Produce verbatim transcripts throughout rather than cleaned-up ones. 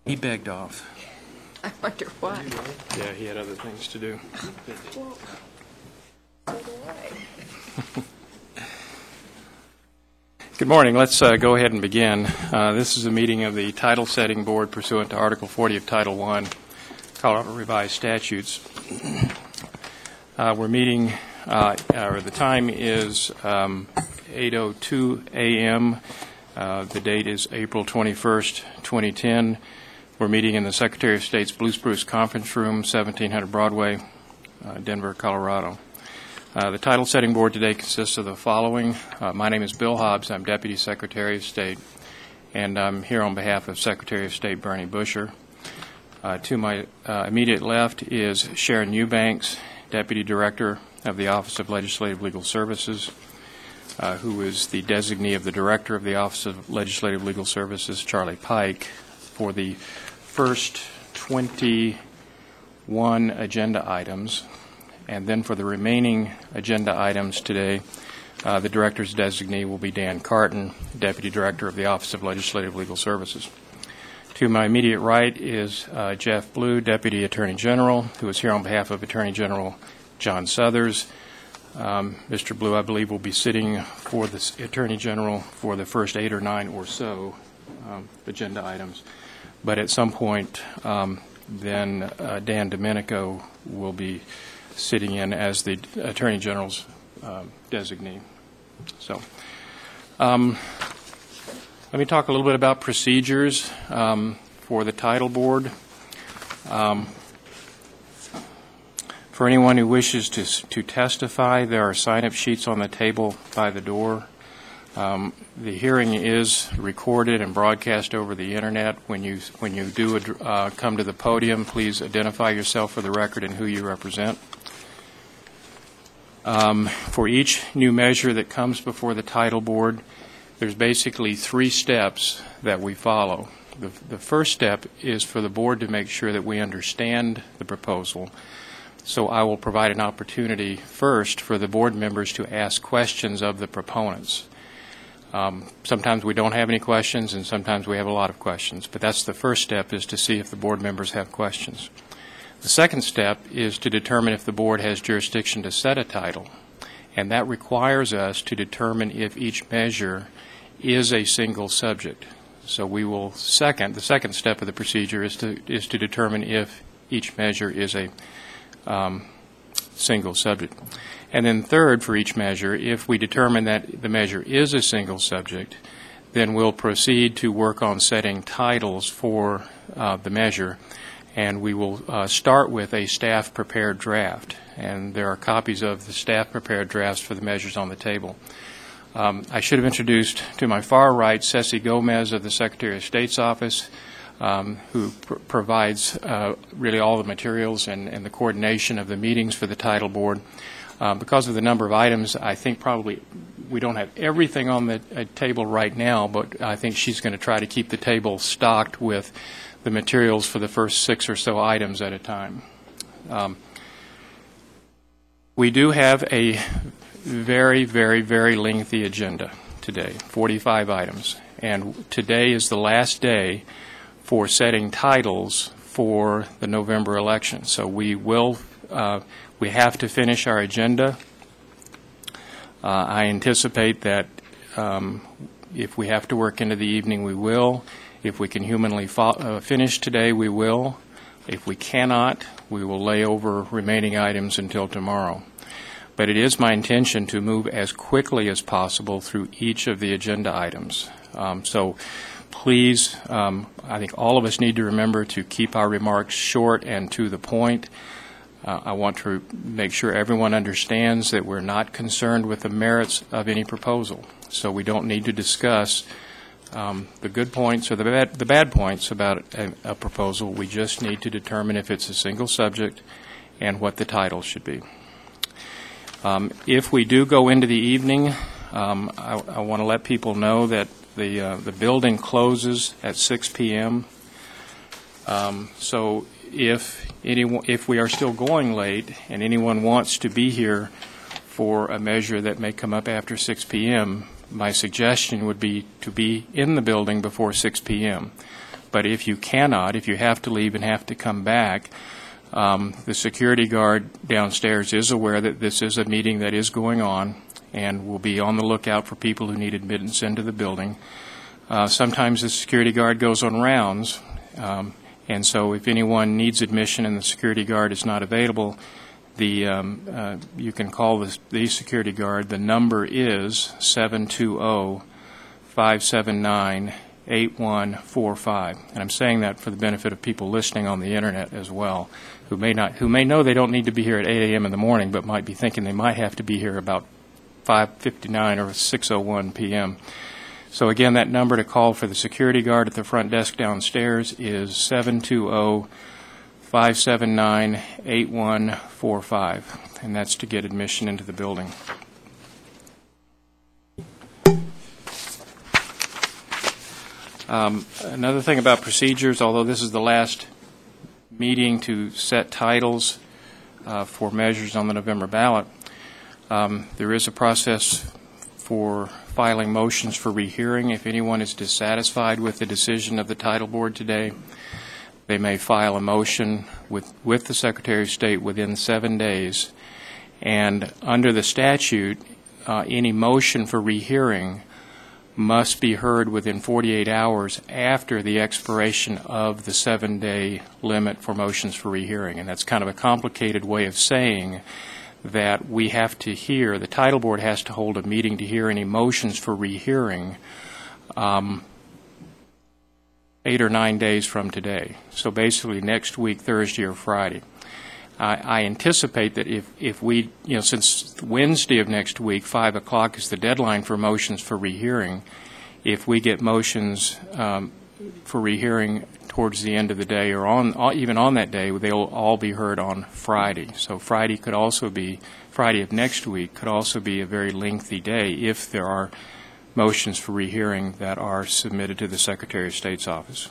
He begged off. I wonder why. Yeah, he had other things to do. Well, so do I. Good morning. Let's uh, go ahead and begin. Uh, this is a meeting of the Title Setting Board pursuant to Article forty of Title one, Colorado Revised Statutes. Uh, we're meeting, uh, or the time is um, eight oh two a m Uh, the date is April twenty-first, twenty ten. We're meeting in the Secretary of State's Blue Spruce Conference Room, seventeen hundred Broadway, uh, Denver, Colorado. Uh, the Title Setting Board today consists of the following. Uh, my name is Bill Hobbs. I'm Deputy Secretary of State, and I'm here on behalf of Secretary of State Bernie Busher. Uh, to my uh, immediate left is Sharon Eubanks, Deputy Director of the Office of Legislative Legal Services, uh, who is the designee of the Director of the Office of Legislative Legal Services, Charlie Pike, for the first twenty-one agenda items. And then for the remaining agenda items today, uh, the Director's designee will be Dan Carton, Deputy Director of the Office of Legislative Legal Services. To my immediate right is uh, Jeff Blue, Deputy Attorney General, who is here on behalf of Attorney General John Suthers. Um, Mister Blue, I believe, will be sitting for the Attorney General for the first eight or nine or so um, agenda items. But at some point, um, then uh, Dan Domenico will be sitting in as the Attorney General's uh, designee. So, um, let me talk a little bit about procedures um, for the Title Board. Um, for anyone who wishes to to testify, there are sign-up sheets on the table by the door. Um, the hearing is recorded and broadcast over the Internet. When you when you do uh, come to the podium, please identify yourself for the record and who you represent. Um, for each new measure that comes before the Title Board, there's basically three steps that we follow. The, the first step is for the Board to make sure that we understand the proposal. So I will provide an opportunity first for the Board members to ask questions of the proponents. Um, sometimes we don't have any questions, and sometimes we have a lot of questions. But that's the first step, is to see if the Board members have questions. The second step is to determine if the Board has jurisdiction to set a title, and that requires us to determine if each measure is a single subject. So we will second, the second step of the procedure is to is to determine if each measure is a um, single subject. And then third, for each measure, if we determine that the measure is a single subject, then we'll proceed to work on setting titles for uh, the measure. And we will uh, start with a staff-prepared draft. And there are copies of the staff-prepared drafts for the measures on the table. Um, I should have introduced to my far right Ceci Gomez of the Secretary of State's office, um, who pr provides uh, really all the materials and, and the coordination of the meetings for the Title Board. Uh, because of the number of items, I think probably we don't have everything on the uh, table right now, but I think she's going to try to keep the table stocked with the materials for the first six or so items at a time. Um, we do have a very, very, very lengthy agenda today, forty-five items. And today is the last day for setting titles for the November election. So we will, uh, we have to finish our agenda. Uh, I anticipate that um, if we have to work into the evening, we will. If we can humanly fo uh, finish today, we will. If we cannot, we will lay over remaining items until tomorrow. But it is my intention to move as quickly as possible through each of the agenda items. Um, so please, um, I think all of us need to remember to keep our remarks short and to the point. Uh, I want to make sure everyone understands that we're not concerned with the merits of any proposal. So we don't need to discuss Um, the good points or the bad, the bad points about a, a proposal. We just need to determine if it's a single subject and what the title should be. Um, if we do go into the evening, um, I, I want to let people know that the uh, the building closes at six p m Um, so if anyone, if we are still going late and anyone wants to be here for a measure that may come up after six p m, my suggestion would be to be in the building before six p m But if you cannot, if you have to leave and have to come back, um, the security guard downstairs is aware that this is a meeting that is going on and will be on the lookout for people who need admittance into the building. Uh, sometimes the security guard goes on rounds, um, and so if anyone needs admission and the security guard is not available, the um, uh, you can call the, the security guard. The number is seven two zero, five seven nine, eight one four five. And I'm saying that for the benefit of people listening on the internet as well, who may not, who may know they don't need to be here at eight a m in the morning, but might be thinking they might have to be here about five fifty-nine or six oh one p m So again, that number to call for the security guard at the front desk downstairs is seven two zero, five seven nine, eight one four five, and that's to get admission into the building. Um, another thing about procedures, although this is the last meeting to set titles uh, for measures on the November ballot, um, there is a process for filing motions for rehearing. If anyone is dissatisfied with the decision of the title board today, they may file a motion with, with the Secretary of State within seven days. And under the statute, uh, any motion for rehearing must be heard within forty-eight hours after the expiration of the seven-day limit for motions for rehearing. And that's kind of a complicated way of saying that we have to hear, the title board has to hold a meeting to hear any motions for rehearing um, eight or nine days from today. So basically next week, Thursday or Friday. I, I anticipate that if, if we, you know, since Wednesday of next week, five o'clock is the deadline for motions for rehearing, if we get motions um, for rehearing towards the end of the day or on, even on that day, they'll all be heard on Friday. So Friday could also be, Friday of next week could also be a very lengthy day if there are motions for rehearing that are submitted to the Secretary of State's office.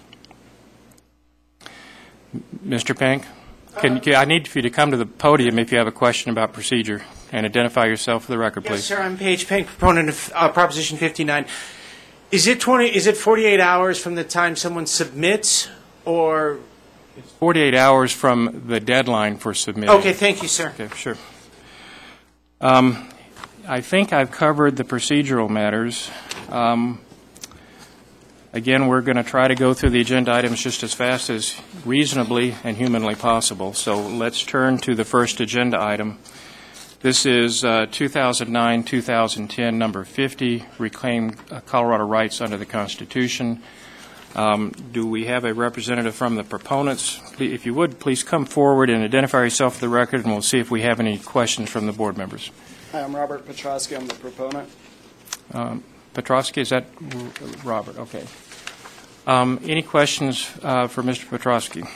Mister Pank? Can, can, I need for you to come to the podium if you have a question about procedure and identify yourself for the record, Yes, please. sir. I'm Paige Pank, proponent of uh, Proposition fifty-nine. Is it twenty? Is it forty-eight hours from the time someone submits, or? forty-eight hours from the deadline for submitting. Okay, thank you, sir. Okay, sure. Um, I think I've covered the procedural matters. Um, Again, we're going to try to go through the agenda items just as fast as reasonably and humanly possible. So let's turn to the first agenda item. This is uh, two thousand nine two thousand ten, number fifty, Reclaim uh, Colorado Rights under the Constitution. Um, do we have a representative from the proponents? If you would, please come forward and identify yourself for the record, and we'll see if we have any questions from the board members. Hi, I'm Robert Petrosky. I'm the proponent. Um, Petrosky, is that Robert? Okay. Um, any questions uh, for Mister Petrosky?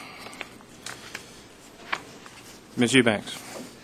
Miz Eubanks.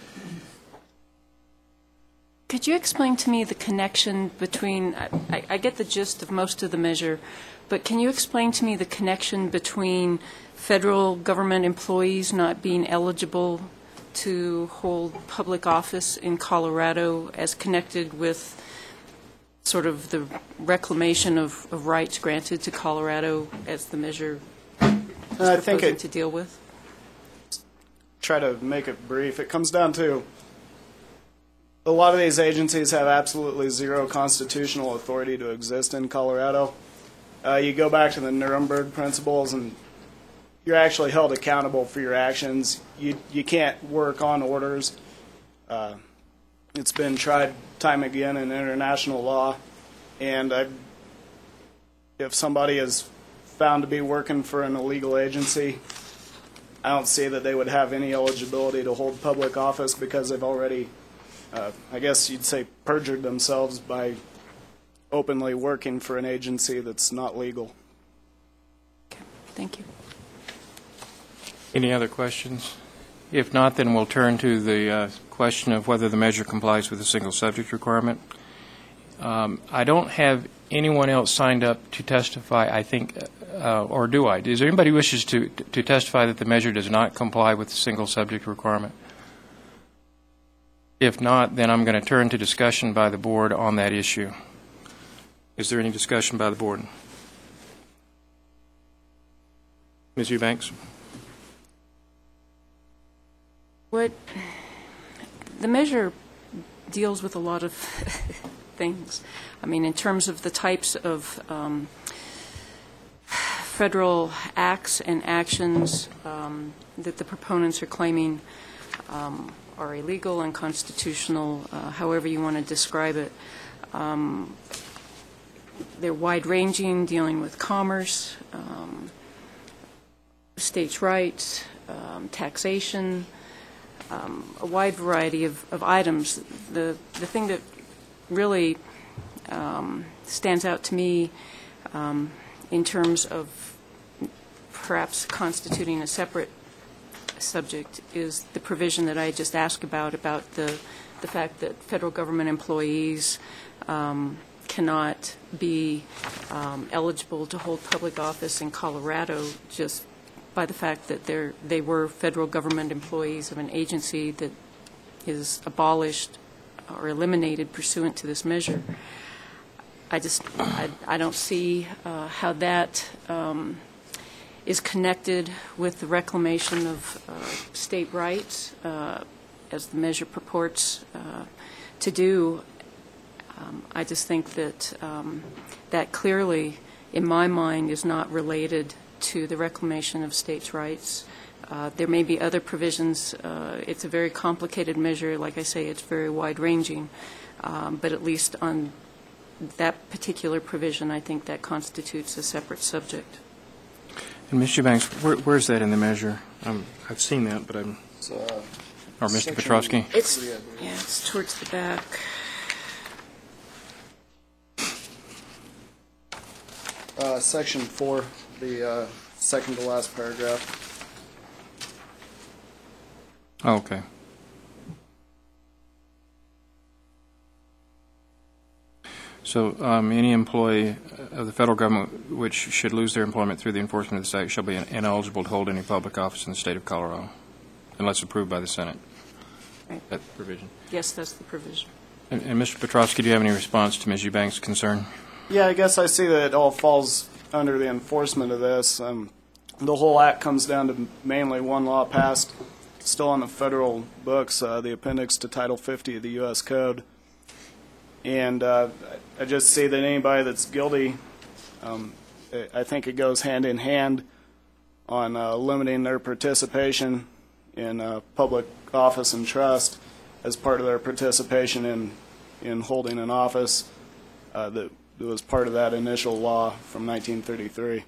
Could you explain to me the connection between, I, I get the gist of most of the measure, but can you explain to me the connection between federal government employees not being eligible to hold public office in Colorado as connected with sort of the reclamation of, of rights granted to Colorado as the measure is I think proposing it, to deal with? try to make it brief. It comes down to a lot of these agencies have absolutely zero constitutional authority to exist in Colorado. Uh, you go back to the Nuremberg principles, and you're actually held accountable for your actions. You you can't work on orders. Uh, it's been tried time again in international law, and I, if somebody is found to be working for an illegal agency, I don't see that they would have any eligibility to hold public office because they've already, uh, I guess you'd say, perjured themselves by openly working for an agency that's not legal. Okay, thank you. Any other questions? If not, then we'll turn to the uh, question of whether the measure complies with the single subject requirement. Um, I don't have anyone else signed up to testify, I think, uh, or do I? Is there anybody who wishes to, to testify that the measure does not comply with the single subject requirement? If not, then I'm going to turn to discussion by the board on that issue. Is there any discussion by the board? Miz Eubanks? What, the measure deals with a lot of things. I mean, in terms of the types of um, federal acts and actions um, that the proponents are claiming um, are illegal, unconstitutional, uh, however you want to describe it. Um, they're wide-ranging, dealing with commerce, um, states' rights, um, taxation, um, a wide variety of, of items. The, the thing that really um, stands out to me um, in terms of perhaps constituting a separate subject is the provision that I just asked about, about the, the fact that federal government employees um, cannot be um, eligible to hold public office in Colorado just by the fact that they're, they were federal government employees of an agency that is abolished or eliminated pursuant to this measure. I just, I, I don't see uh, how that um, is connected with the reclamation of uh, state rights, uh, as the measure purports uh, to do. Um, I just think that um, that clearly, in my mind, is not related to the reclamation of states' rights. Uh, there may be other provisions. Uh, it's a very complicated measure. Like I say, it's very wide-ranging. Um, but at least on that particular provision, I think that constitutes a separate subject. And Miz Eubanks, where, where's that in the measure? Um, I've seen that, but I'm, So, uh, or Mister section Petrosky? It's, three, I believe. yeah, it's towards the back. Uh, section four, the uh, second to last paragraph. Oh, okay. So um, any employee of the federal government which should lose their employment through the enforcement of this act shall be ineligible to hold any public office in the state of Colorado unless approved by the Senate. Right. That provision. Yes, that's the provision. And, and Mister Petrosky, do you have any response to Miz Eubanks' concern? Yeah, I guess I see that it all falls under the enforcement of this. Um, the whole act comes down to mainly one law passed, still on the federal books, uh, the appendix to Title fifty of the U S Code. And uh, I just see that anybody that's guilty, um, I I think it goes hand in hand on uh, limiting their participation in uh, public office and trust as part of their participation in, in holding an office uh, that It was part of that initial law from nineteen thirty-three.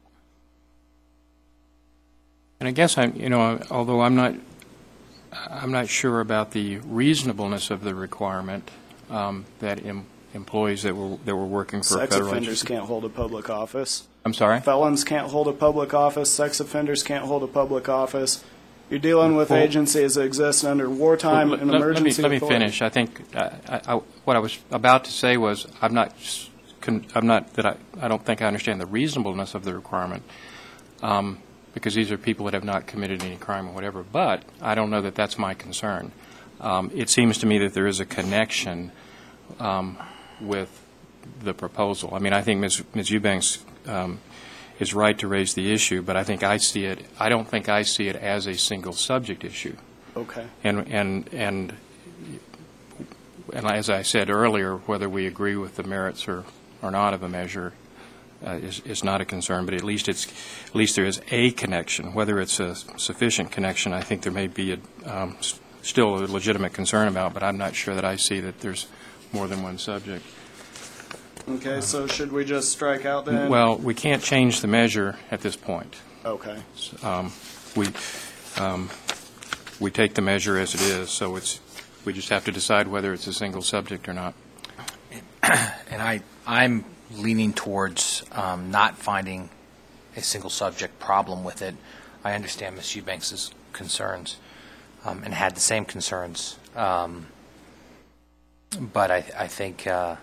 And I guess I'm, you know, although I'm not, I'm not sure about the reasonableness of the requirement um, that em- employees that were that were working for a Sex federal offenders agency. can't hold a public office. I'm sorry. Felons can't hold a public office. Sex offenders can't hold a public office. You're dealing with Well- agencies that exist under wartime Let- and let- emergency Let me, let me authority. finish. I think uh, I, I, what I was about to say was I'm not, s- con- I'm not that I, I don't think I understand the reasonableness of the requirement um, because these are people that have not committed any crime or whatever. But I don't know that that's my concern. Um, it seems to me that there is a connection um, with the proposal. I mean, I think Miz Miz Eubanks um, is right to raise the issue, but I think I see it. I don't think I see it as a single subject issue. Okay. And and and and as I said earlier, whether we agree with the merits or, or not of a measure uh, is is not a concern. But at least it's at least there is a connection. Whether it's a sufficient connection, I think there may be a, um, s- still a legitimate concern about. But I'm not sure that I see that there's more than one subject. Okay, so should we just strike out then? Well, we can't change the measure at this point. Okay. Um, we um, we take the measure as it is, so it's we just have to decide whether it's a single subject or not. And I, I'm leaning towards um, not finding a single subject problem with it. I understand Miz Eubanks' concerns um, and had the same concerns, um, but I, I think uh,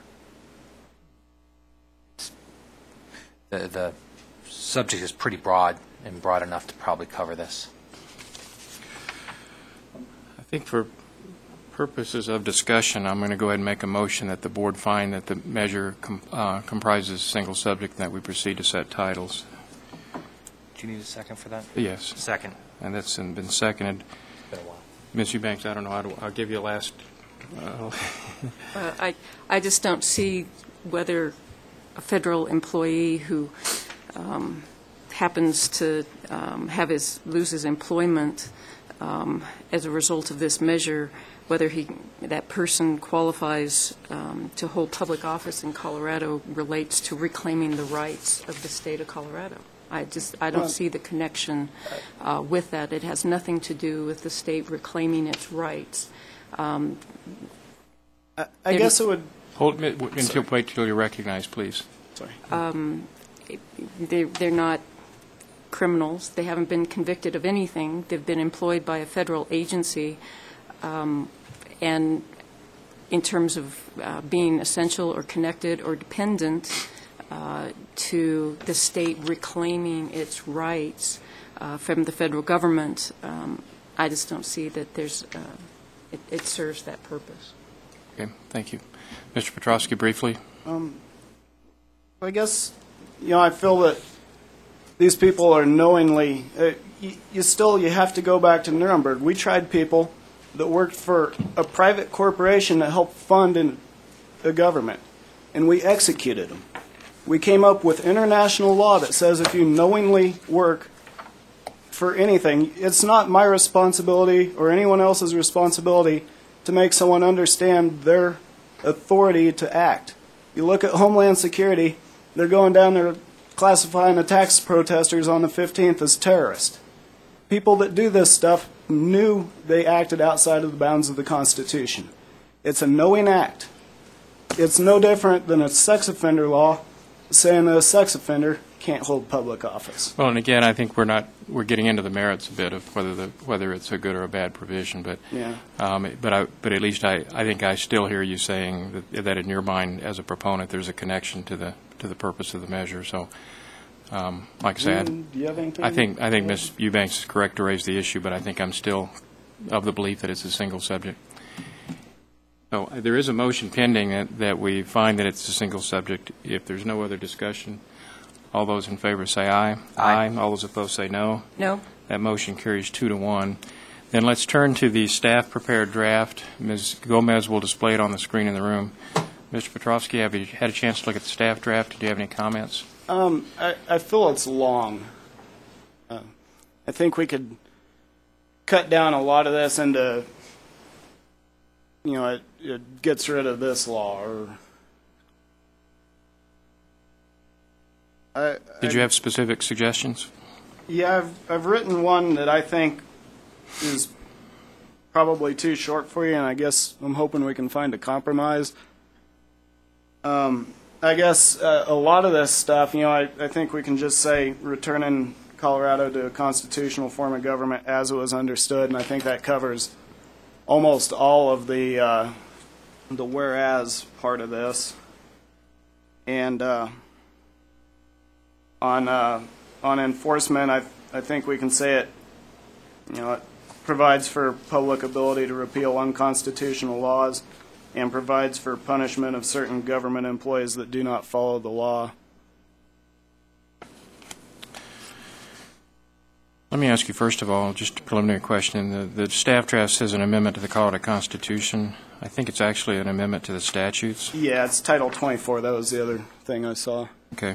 the the subject is pretty broad and broad enough to probably cover this. I think for purposes of discussion, I'm going to go ahead and make a motion that the board find that the measure com- uh, comprises a single subject and that we proceed to set titles. Do you need a second for that? Yes, Second. and that's been seconded. It's been a while. Miz Eubanks, I don't know, I'll I'll give you a last, uh, Uh, I, I just don't see whether a federal employee who um, happens to um, have his, lose his employment um, as a result of this measure, whether he, that person qualifies um, to hold public office in Colorado relates to reclaiming the rights of the state of Colorado. I just, I don't Well- see the connection uh, with that. It has nothing to do with the state reclaiming its rights. Um, I, I guess it would. hold, it until, wait till you're recognized, please. Sorry. They're, they're not criminals. They haven't been convicted of anything. They've been employed by a federal agency. Um, and in terms of uh, being essential or connected or dependent uh, to the state reclaiming its rights uh, from the federal government, um, I just don't see that there's, uh, it, it serves that purpose. Okay, thank you. Mister Petrosky, briefly. I guess, you know, I feel that these people are knowingly, uh, you, you still, you have to go back to Nuremberg. We tried people that worked for a private corporation that helped fund in the government, and we executed them. We came up with international law that says if you knowingly work for anything, it's not my responsibility or anyone else's responsibility to make someone understand their authority to act. You look at Homeland Security, they're going down there classifying the tax protesters on the fifteenth as terrorists. People that do this stuff knew they acted outside of the bounds of the Constitution. It's a knowing act. It's no different than a sex offender law saying that a sex offender can't hold public office. Well, and again, I think we're not, we're getting into the merits a bit of whether the, whether it's a good or a bad provision, but, Yeah. um, but I, but at least I, I think I still hear you saying that, that in your mind, as a proponent, there's a connection to the, to the purpose of the measure, so, um, like I said, Do you have anything? I think, I think Miz Eubanks is correct to raise the issue, but I think I'm still of the belief that it's a single subject. So uh, there is a motion pending that, that we find that it's a single subject. If there's no other discussion, all those in favor say aye. Aye. All those opposed say no. No? That motion carries two to one. Then let's turn to the staff-prepared draft. Miz Gomez will display it on the screen in the room. Mister Petrovsky, have you had a chance to look at the staff draft? Do you have any comments? Um, I, I feel it's long. Uh, I think we could cut down a lot of this into, you know, it, it gets rid of this law. Or I, Did you have specific suggestions? Yeah, I've, I've written one that I think is probably too short for you, and I guess I'm hoping we can find a compromise. Um, I guess uh, a lot of this stuff, you know, I, I think we can just say returning Colorado to a constitutional form of government as it was understood, and I think that covers almost all of the uh, the whereas part of this. And uh, on uh, on enforcement, I I think we can say it. You know, it provides for public ability to repeal unconstitutional laws, and provides for punishment of certain government employees that do not follow the law. Let me ask you, first of all, just a preliminary question. The, the staff draft says an amendment to the Colorado Constitution. I think it's actually an amendment to the statutes. Yeah, it's Title twenty-four. That was the other thing I saw. Okay.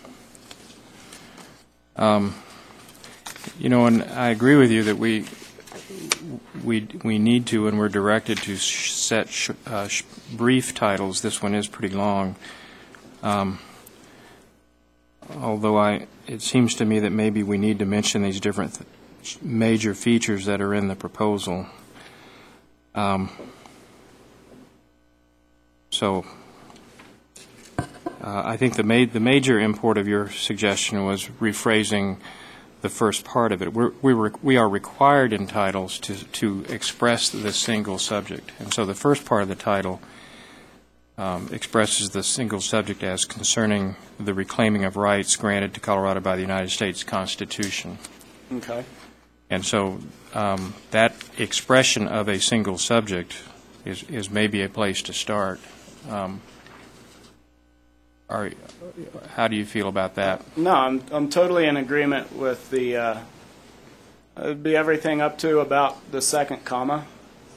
Um, you know, and I agree with you that we we we need to, and we're directed to sh- set sh- uh, sh- brief titles. This one is pretty long. Um, although I, it seems to me that maybe we need to mention these different th- major features that are in the proposal. Um, so. Uh, I think the, ma- the major import of your suggestion was rephrasing the first part of it. We're, we, re- we are required in titles to, to express the single subject. And so the first part of the title um, expresses the single subject as concerning the reclaiming of rights granted to Colorado by the United States Constitution. Okay. And so um, that expression of a single subject is, is maybe a place to start. Um, Are, how do you feel about that? No, I'm, I'm totally in agreement with the, uh, it'd be everything up to about the second comma.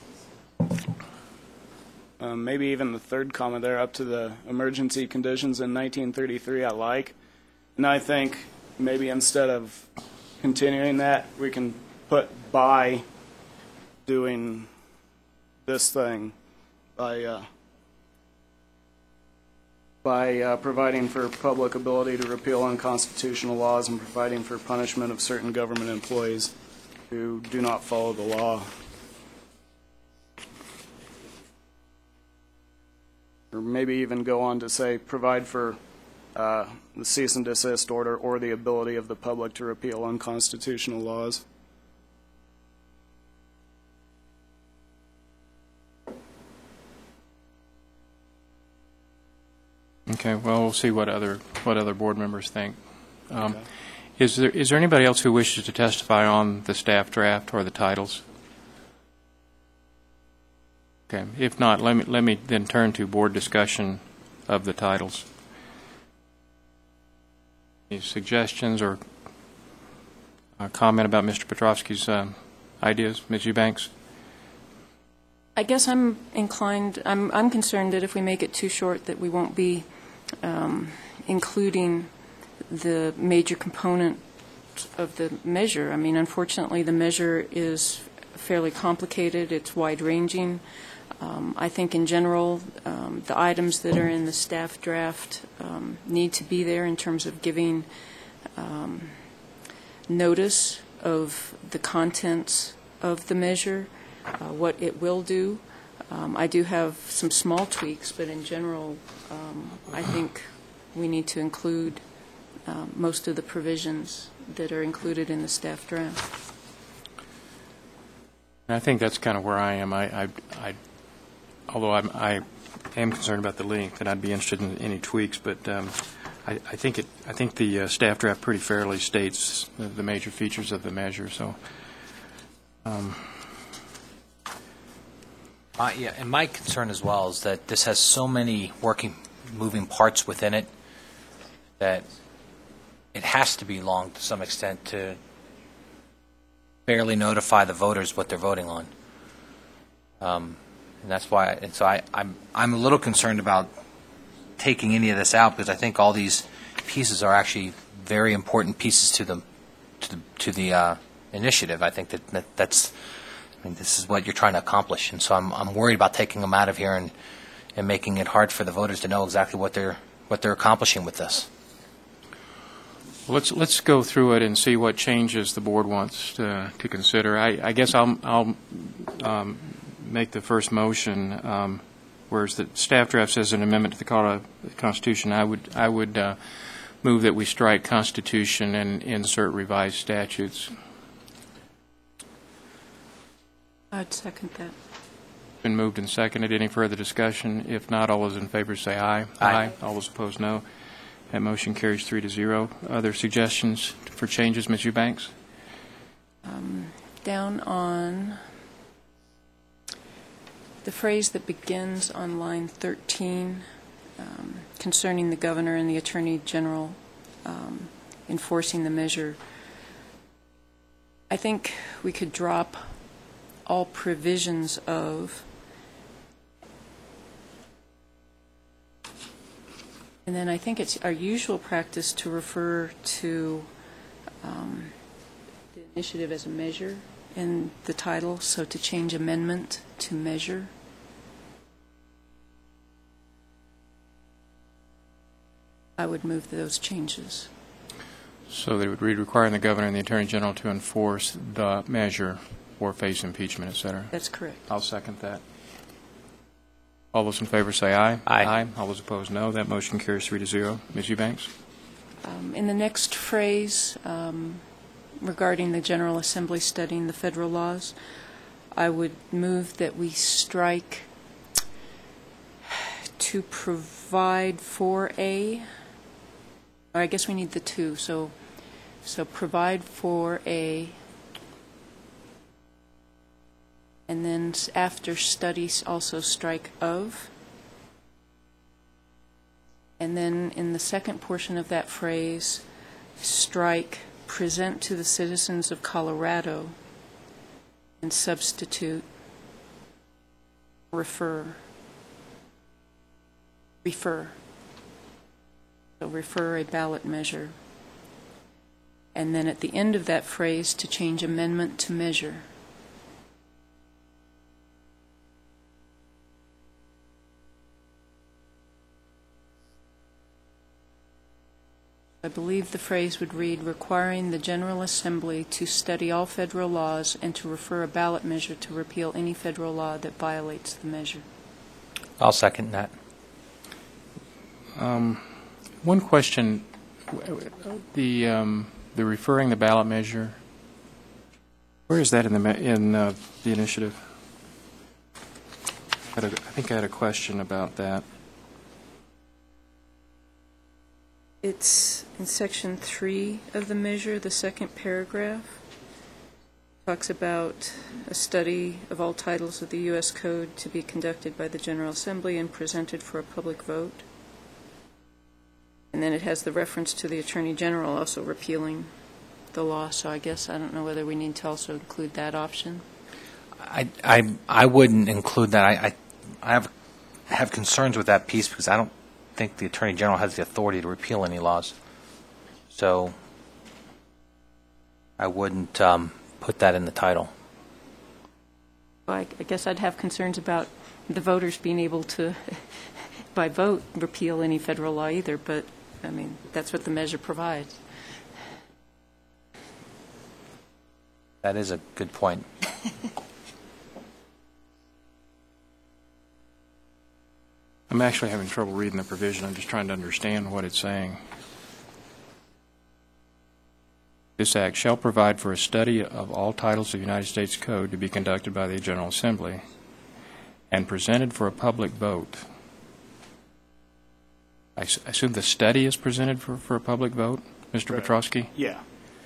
Um, maybe even the third comma there, up to the emergency conditions in nineteen thirty-three I like. And I think maybe instead of continuing that, we can put by doing this thing, by, uh, by uh, providing for public ability to repeal unconstitutional laws and providing for punishment of certain government employees who do not follow the law. Or maybe even go on to say, provide for uh, the cease and desist order or the ability of the public to repeal unconstitutional laws. Okay, well, we'll see what other, what other board members think. Um, Okay. Is there, is there anybody else who wishes to testify on the staff draft or the titles? Okay, if not, let me, let me then turn to board discussion of the titles. Any suggestions or a comment about Mister Petrovsky's um, ideas? Miz Eubanks? I guess I'm inclined, I'm, I'm concerned that if we make it too short, that we won't be um, including the major component of the measure. I mean, unfortunately, the measure is fairly complicated. It's wide-ranging. Um, I think in general, um, the items that are in the staff draft um, need to be there in terms of giving um, notice of the contents of the measure, uh, what it will do. Um, I do have some small tweaks, but in general, um, I think we need to include um, most of the provisions that are included in the staff draft. And I think that's kind of where I am. I, I, I although I'm, I am concerned about the length, and I'd be interested in any tweaks, but um, I, I think it. I think the uh, staff draft pretty fairly states the, the major features of the measure. So. Um, Uh, yeah, and my concern as well is that this has so many working, moving parts within it that it has to be long to some extent to barely notify the voters what they're voting on. Um, and that's why, and so I, I'm, I'm a little concerned about taking any of this out because I think all these pieces are actually very important pieces to the, to the, to the uh, initiative. I think that, that that's. I mean, this is what you're trying to accomplish, and so I'm I'm worried about taking them out of here and and making it hard for the voters to know exactly what they're what they're accomplishing with this. Let's let's go through it and see what changes the board wants to to consider. I, I guess I'll I'll um, make the first motion, um, whereas the staff draft says an amendment to the Colorado Constitution. I would I would uh, move that we strike Constitution and insert revised statutes. I'd second that. Been moved and seconded. Any further discussion? If not, all those in favor say aye. Aye. All those opposed, no. That motion carries three to zero. Other suggestions for changes, Miz Eubanks? Um, down on the phrase that begins on line thirteen um, concerning the governor and the attorney general um, enforcing the measure, I think we could drop all provisions of, and then I think it's our usual practice to refer to um, the initiative as a measure in the title, so to change amendment to measure. I would move those changes. So that it would read requiring the governor and the attorney general to enforce the measure or face impeachment, et cetera. That's correct. I'll second that. All those in favor say aye. Aye. Aye. All those opposed, no. That motion carries three to zero. Miz Eubanks? Um, in the next phrase, um, regarding the General Assembly studying the federal laws, I would move that we strike to provide for a, or I guess we need the two, so, so provide for a, and then s- after studies also strike of. And then in the second portion of that phrase, strike present to the citizens of Colorado and substitute refer. Refer. So refer a ballot measure. And then at the end of that phrase, to change amendment to measure. I believe the phrase would read, requiring the General Assembly to study all federal laws and to refer a ballot measure to repeal any federal law that violates the measure. I'll second that. Um, One question, the, um, the referring the ballot measure, where is that in the, ma- in uh, the initiative? I had a- I think I had a question about that. It's in section three of the measure, the second paragraph. Talks about a study of all titles of the U S Code to be conducted by the General Assembly and presented for a public vote. And then it has the reference to the Attorney General also repealing the law, so I guess I don't know whether we need to also include that option. I, I, I wouldn't include that. I, I, I have, have concerns with that piece because I don't think the Attorney General has the authority to repeal any laws. So I wouldn't um, put that in the title. Well, I, I guess I'd have concerns about the voters being able to, by vote, repeal any federal law either, but, I mean, that's what the measure provides. That is a good point. I'm actually having trouble reading the provision. I'm just trying to understand what it's saying. This act shall provide for a study of all titles of the United States Code to be conducted by the General Assembly and presented for a public vote. I s- I assume the study is presented for, for a public vote, Mister Right. Petrosky? Yeah.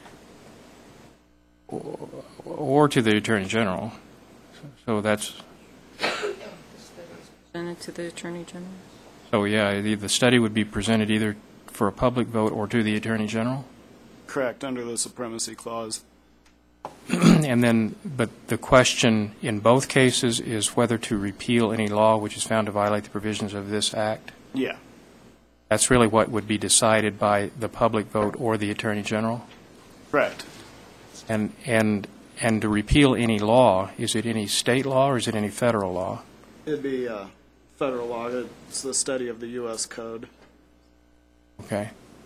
Or to the Attorney General. So that's, Presented to the Attorney General. so yeah, the, the study would be presented either for a public vote or to the Attorney General? Correct, under the Supremacy Clause. And then, but the question in both cases is whether to repeal any law which is found to violate the provisions of this act? Yeah. That's really what would be decided by the public vote or the Attorney General? Correct. And, and, and to repeal any law, is it any state law or is it any federal law? It'd be uh, federal law. It's the study of the U S Code. Okay.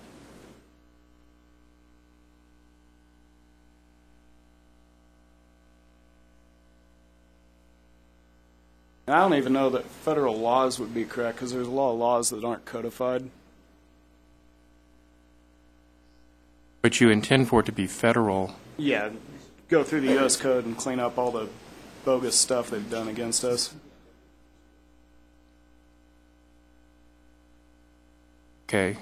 And I don't even know that federal laws would be correct because there's a lot of laws that aren't codified. But you intend for it to be federal? Yeah, go through the U S Code and clean up all the bogus stuff they've done against us. Okay.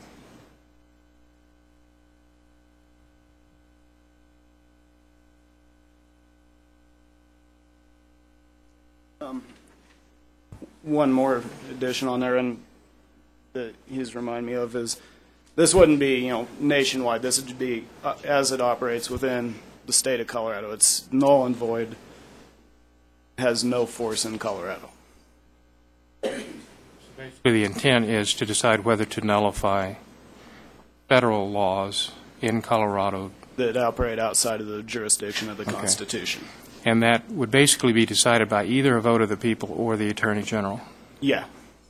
One more addition on there, and that he's reminding me of is this wouldn't be, you know, nationwide. This would be uh, as it operates within the state of Colorado. It's null and void, has no force in Colorado. The intent is to decide whether to nullify federal laws in Colorado, That operate outside of the jurisdiction of the Okay. Constitution. and that would basically be decided by either a vote of the people or the Attorney General. Yeah.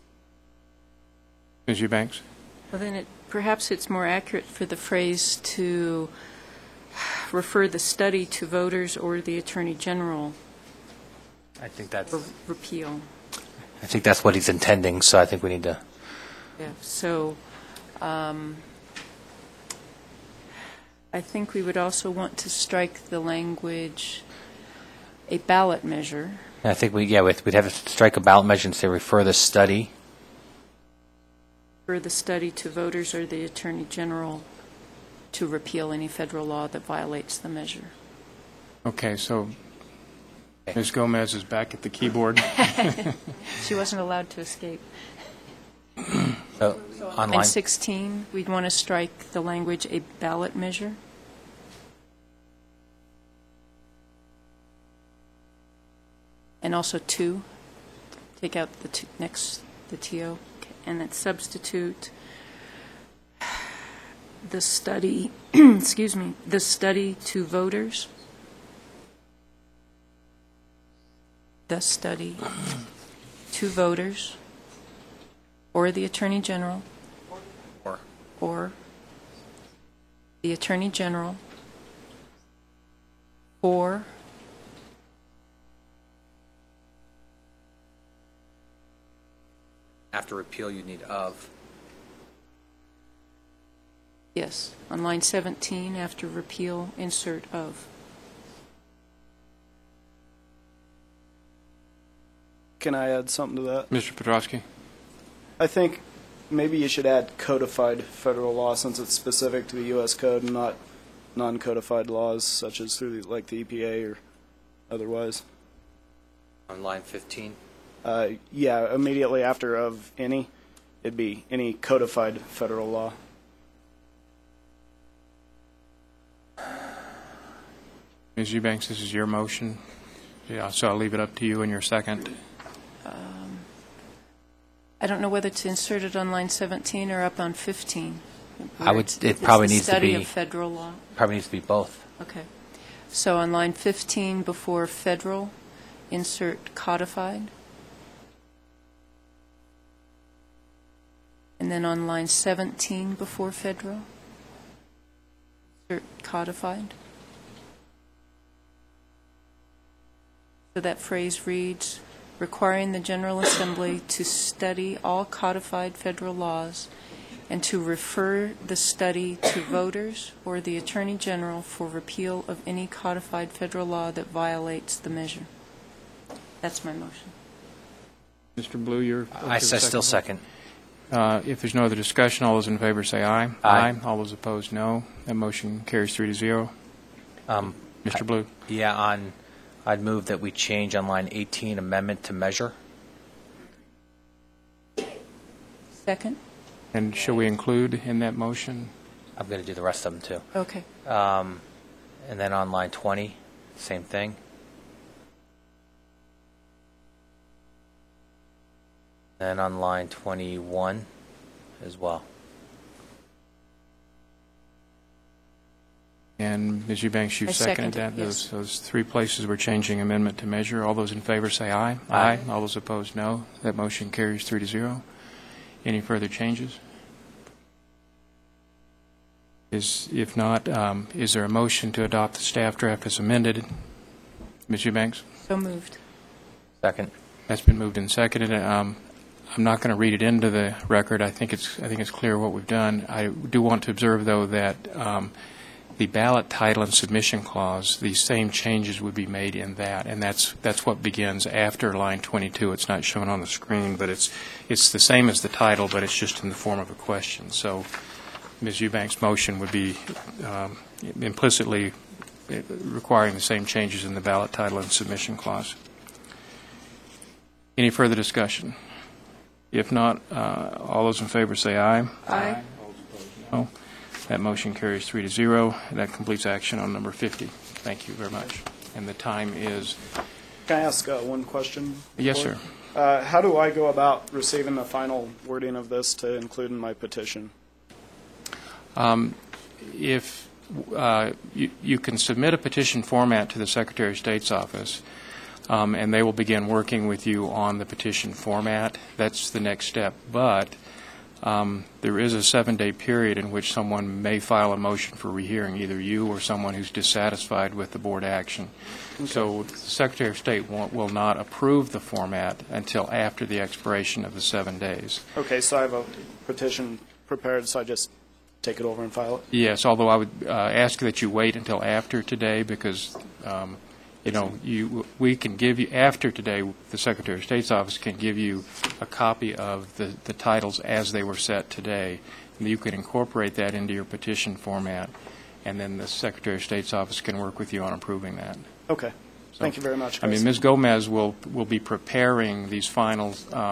Miz Eubanks? Well, then it, perhaps it's more accurate for the phrase to refer the study to voters or the Attorney General I think that's, for repeal. I think that's what he's intending, so I think we need to. Yeah, so um, I think we would also want to strike the language, a ballot measure. I think we, yeah, we'd we'd have to strike a ballot measure and say refer the study. For the study to voters or the Attorney General to repeal any federal law that violates the measure. Okay, so Miz Gomez is back at the keyboard. She wasn't allowed to escape. So So, Line online, sixteen, we'd want to strike the language, "a ballot measure." And also two, take out the two, next, the T O, and then substitute the study, excuse me, the study to voters. The study to voters, or the Attorney General, or or the Attorney General, or after repeal, you need of. yes, on line seventeen, after repeal, insert of. Can I add something to that? Mister Petrosky? I think maybe you should add codified federal law since it's specific to the U S Code and not non-codified laws such as through the, like the E P A or otherwise. On line fifteen? Uh, yeah, immediately after of any, it'd be any codified federal law. Miz Eubanks, this is your motion. Yeah, so I'll leave it up to you in your second. I don't know whether to insert it on line seventeen or up on fifteen. I where would- it's- it it's probably the needs to study be- of federal law. Probably needs to be both. Okay. So on line fifteen, before federal, insert codified. And then on line seventeen, before federal, insert codified. So that phrase reads, requiring the General Assembly to study all codified federal laws and to refer the study to voters or the Attorney General for repeal of any codified federal law that violates the measure. That's my motion. Mister Blue, you're... I, I still second. Uh, If there's no other discussion, all those in favor say aye. Aye. All those opposed, no. That motion carries three to zero. Um, Mister Blue? yeah, on, I'd move that we change on line eighteen, amendment to measure. Second? And shall we include in that motion? I'm going to do the rest of them, too. Okay. Um, and then on line twenty, same thing. Then on line twenty-one as well. And Miz Eubanks, you've I seconded second that? it, Those yes. those three places we're changing amendment to measure. All those in favor say aye. Aye. All those opposed, no. That motion carries three to zero. Any further changes? Is, if not, um, is there a motion to adopt the staff draft as amended? Miz Eubanks? So moved. Second. That's been moved and seconded. Um, I'm not going to read it into the record. I think it's I think it's clear what we've done. I do want to observe, though, that um, the ballot title and submission clause, these same changes would be made in that, and that's that's what begins after line twenty-two. It's not shown on the screen, but it's it's the same as the title, but it's just in the form of a question. So Miz Eubanks' motion would be um, implicitly requiring the same changes in the ballot title and submission clause. Any further discussion? If not, uh, all those in favor say aye. Aye. No. That motion carries three to zero. That completes action on number fifty. Thank you very much. And the time is, Can I ask uh, one question? yes, before? sir. Uh, how do I go about receiving the final wording of this to include in my petition? Um, If uh, you you can submit a petition format to the Secretary of State's office, um, and they will begin working with you on the petition format. That's the next step. But um, there is a seven-day period in which someone may file a motion for rehearing, either you or someone who's dissatisfied with the board action. So the Secretary of State won't, will not approve the format until after the expiration of the seven days. Okay, so I have a petition prepared, so I just take it over and file it? Yes, although I would uh, ask that you wait until after today because, um, you know, you we can give you, after today, the Secretary of State's office can give you a copy of the, the titles as they were set today. And you can incorporate that into your petition format, and then the Secretary of State's office can work with you on approving that. Okay. So, Thank you very much, I guys. mean, Miz Gomez will will be preparing these final um,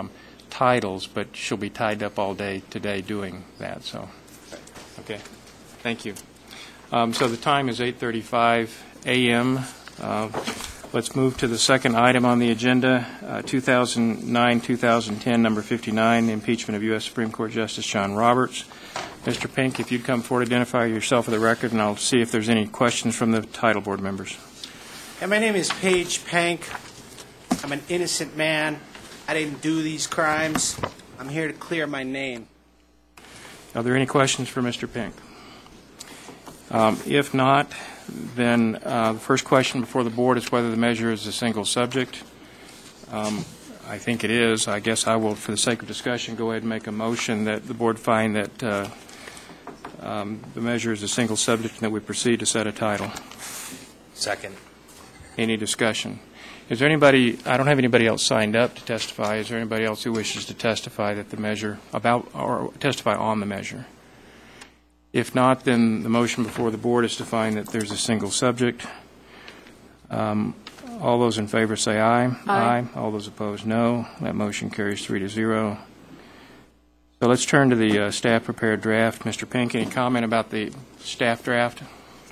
titles, but she'll be tied up all day today doing that, so. Okay, thank you. Um, So the time is eight thirty-five a m Uh, Let's move to the second item on the agenda, uh, two thousand nine two thousand ten, number fifty-nine, the impeachment of U S Supreme Court Justice John Roberts. Mister Pink, if you'd come forward, identify yourself for the record, and I'll see if there's any questions from the title board members. And my name is Paige Pank. I'm an innocent man. I didn't do these crimes. I'm here to clear my name. Are there any questions for Mister Pink? Um, If not, then uh, the first question before the board is whether the measure is a single subject. Um, I think it is. I guess I will, for the sake of discussion, go ahead and make a motion that the board find that uh, um, the measure is a single subject and that we proceed to set a title. Second. Any discussion? Is there anybody, I don't have anybody else signed up to testify. Is there anybody else who wishes to testify that the measure, about, or testify on the measure? If not, then the motion before the board is to find that there's a single subject. Um, all those in favor say aye. Aye. All those opposed, no. That motion carries three to zero. So let's turn to the uh, staff prepared draft. Mister Pink, any comment about the staff draft?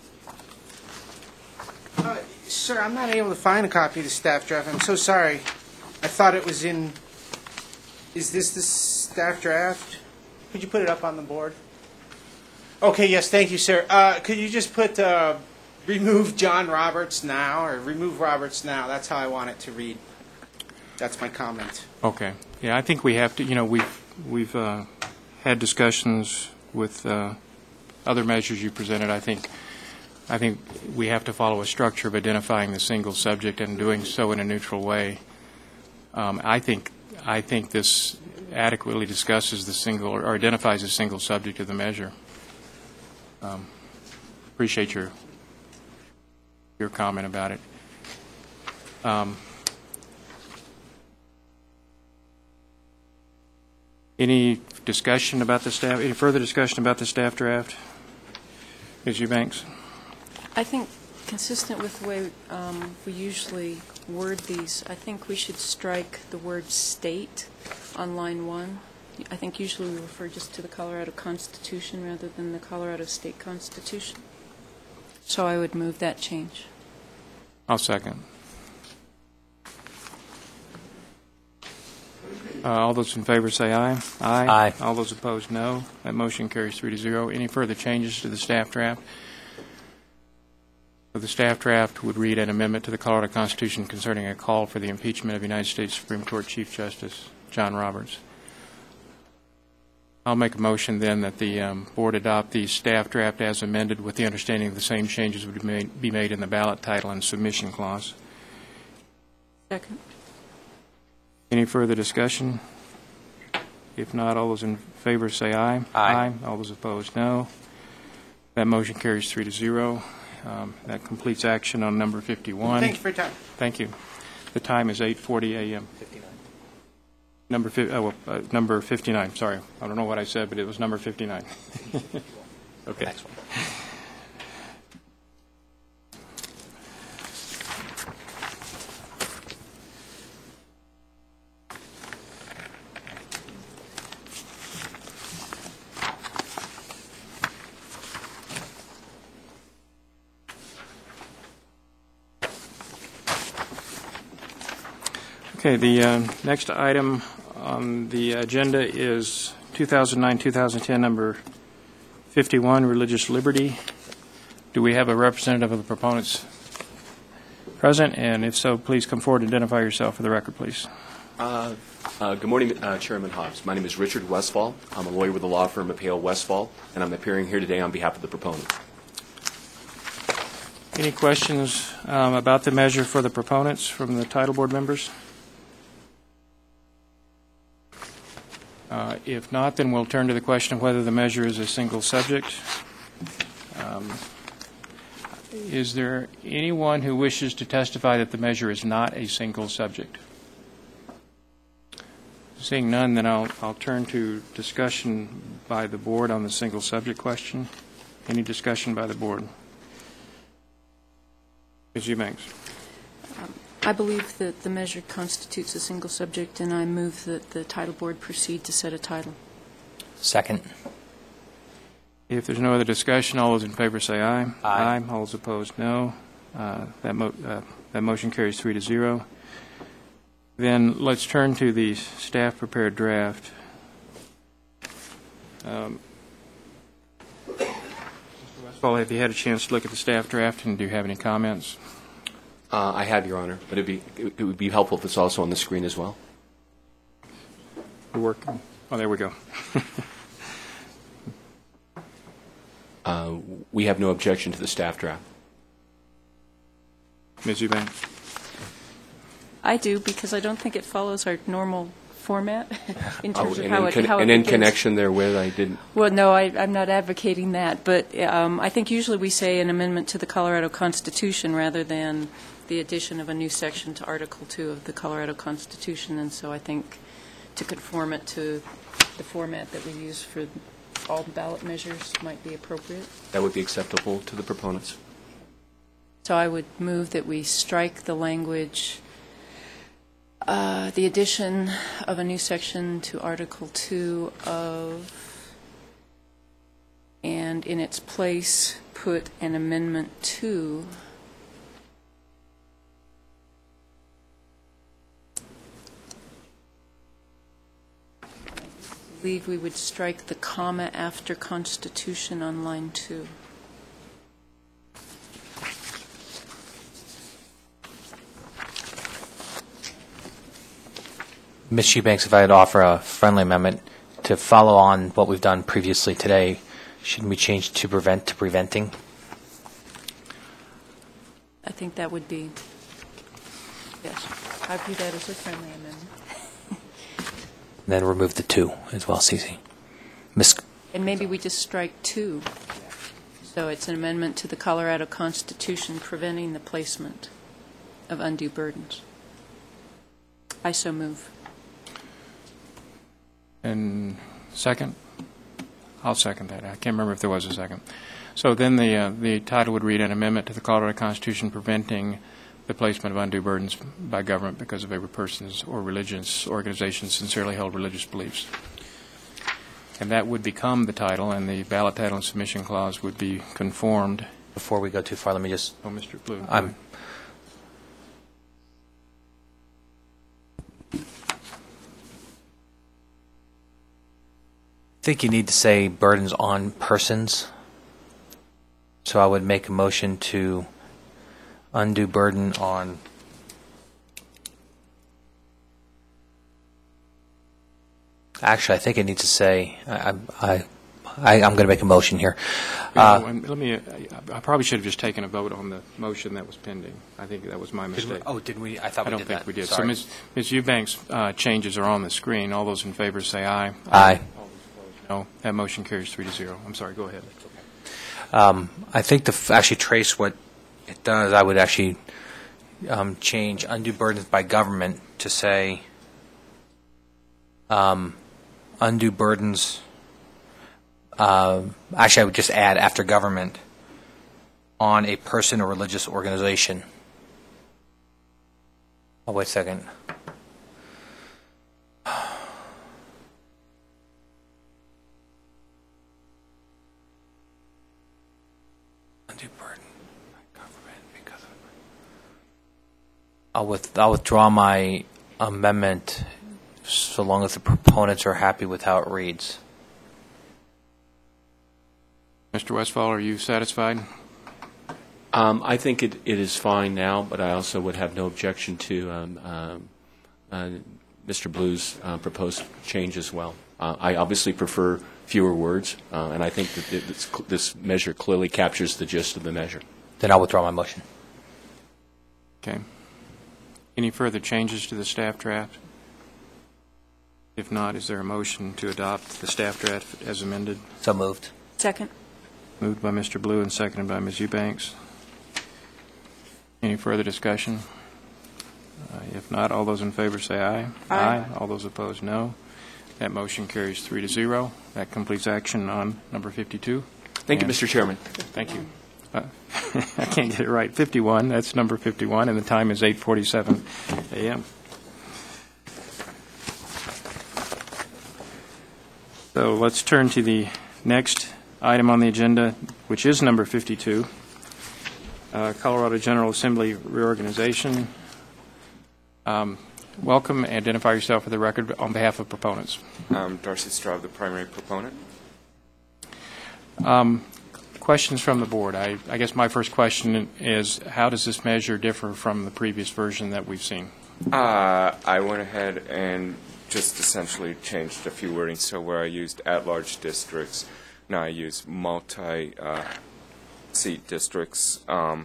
Uh, sir, I'm not able to find a copy of the staff draft. I'm so sorry. I thought it was in... Is this the staff draft? Could you put it up on the board? Okay, yes, thank you, sir. Uh, could you just put uh, remove John Roberts now, or remove Roberts now? That's how I want it to read. That's my comment. Okay. Yeah, I think we have to, you know, we've, we've uh, had discussions with uh, other measures you presented. I think, I think we have to follow a structure of identifying the single subject and doing so in a neutral way. Um, I think, I think this adequately discusses the single, or identifies the single subject of the measure. Um, appreciate your your comment about it. Um, any discussion about the staff? Any further discussion about the staff draft? Miz Eubanks? I think, consistent with the way um, we usually word these, I think we should strike the word state on line one. I think usually we refer just to the Colorado Constitution rather than the Colorado State Constitution. So I would move that change. I'll second. Uh, all those in favor say aye. Aye. Aye. All those opposed, no. That motion carries three to zero. Any further changes to the staff draft? So the staff draft would read an amendment to the Colorado Constitution concerning a call for the impeachment of United States Supreme Court Chief Justice John Roberts. I'll make a motion then that the um, board adopt the staff draft as amended with the understanding the same changes would be made, be made in the ballot title and submission clause. Second. Any further discussion? If not, all those in favor say aye. Aye. All those opposed, no. That motion carries three to zero. Um, that completes action on number fifty-one. Thank you for your time. Thank you. The time is eight forty a m Number fi- oh, uh, number fifty-nine. Sorry, I don't know what I said, but it was number fifty-nine. Okay. Next one. Okay, the uh, next item on the agenda is two thousand nine two thousand ten, number fifty-one, Religious Liberty. Do we have a representative of the proponents present? And if so, please come forward and identify yourself for the record, please. Uh, uh, good morning, uh, Chairman Hobbs. My name is Richard Westfall. I'm a lawyer with the law firm of Hale Westfall, and I'm appearing here today on behalf of the proponent. Any questions um, about the measure for the proponents from the title board members? Uh, if not, then we'll turn to the question of whether the measure is a single subject. Um, is there anyone who wishes to testify that the measure is not a single subject? Seeing none, then I'll, I'll turn to discussion by the board on the single subject question. Any discussion by the board? Miz Eubanks. I believe that the measure constitutes a single subject, and I move that the title board proceed to set a title. Second. If there's no other discussion, all those in favor say aye. Aye. All those opposed, no. Uh, That mo- uh, that motion carries three to zero. Then let's turn to the staff-prepared draft. Um, Mister Westfall, have you had a chance to look at the staff draft, and do you have any comments? Uh, I have, Your Honor, but it'd be, it would be helpful if it's also on the screen as well. We're working. Oh, there we go. Uh, we have no objection to the staff draft. Miz Eubanks? I do, because I don't think it follows our normal format in Oh, terms of and how in it con- how it And in begins. connection therewith, I didn't, Well, no, I, I'm not advocating that, but um, I think usually we say an amendment to the Colorado Constitution rather than the addition of a new section to Article two of the Colorado Constitution, and so I think to conform it to the format that we use for all ballot measures might be appropriate. that would be acceptable to the proponents. So I would move that we strike the language, uh, the addition of a new section to Article two of, and in its place, put an amendment to I believe we would strike the comma after Constitution on line two. Miz Eubanks, if I could offer a friendly amendment to follow on what we've done previously today, shouldn't we change to prevent to preventing? I think that would be, yes, I view that as a friendly amendment. And then remove the two as well, Cece. Miz And maybe we just strike two. So it's an amendment to the Colorado Constitution preventing the placement of undue burdens. I so move. And second? I'll second that. I can't remember if there was a second. So then the uh, the title would read, an amendment to the Colorado Constitution preventing the placement of undue burdens by government because of every person's or religious organization's sincerely held religious beliefs. And that would become the title, and the ballot title and submission clause would be conformed. Before we go too far, let me just, Oh, Mister Blue. I'm, I think you need to say burdens on persons. So I would make a motion to undue burden on actually, I think it needs to say, I, I, I, I'm going to make a motion here. Uh, Uh, and let me, I I probably should have just taken a vote on the motion that was pending. I think that was my did we- mistake. oh, did we? I thought I we don't did think that. we did. So Sorry. Miz Miz Eubanks' uh, changes are on the screen. All those in favor say aye. Aye. No, that motion carries three to zero. I'm sorry, go ahead. Um, I think to f- actually trace what it does, I would actually um, change undue burdens by government to say um, undue burdens. Uh, actually, I would just add after government on a person or religious organization. Oh, wait a second. Undue burden by government because of. I'll, with, I'll withdraw my amendment so long as the proponents are happy with how it reads. Mister Westfall, are you satisfied? Um, I think it, it is fine now, but I also would have no objection to um, um, uh, Mister Blue's uh, proposed change as well. Uh, I obviously prefer fewer words, uh, and I think that it- this, this measure clearly captures the gist of the measure. Then I'll withdraw my motion. Okay. Any further changes to the staff draft? If not, is there a motion to adopt the staff draft as amended? So moved. Second. Moved by Mister Blue and seconded by Miz Eubanks. Any further discussion? Uh, If not, all those in favor say aye. Aye. All those opposed, no. That motion carries three to zero. That completes action on number fifty-two. Thank you, And- Mister Chairman. Thank you. uh, I can't get it right, fifty-one, that's number fifty-one, and the time is eight forty-seven a m So let's turn to the next item on the agenda, which is number fifty-two, uh, Colorado General Assembly reorganization. Um, Welcome. Identify yourself for the record on behalf of proponents. Um, Darcy Straub, the primary proponent. Um, questions from the board. I, I guess my first question is, how does this measure differ from the previous version that we've seen? Uh, I went ahead and just essentially changed a few wordings. So where I used at-large districts, now I use multi-seat uh, districts. Um,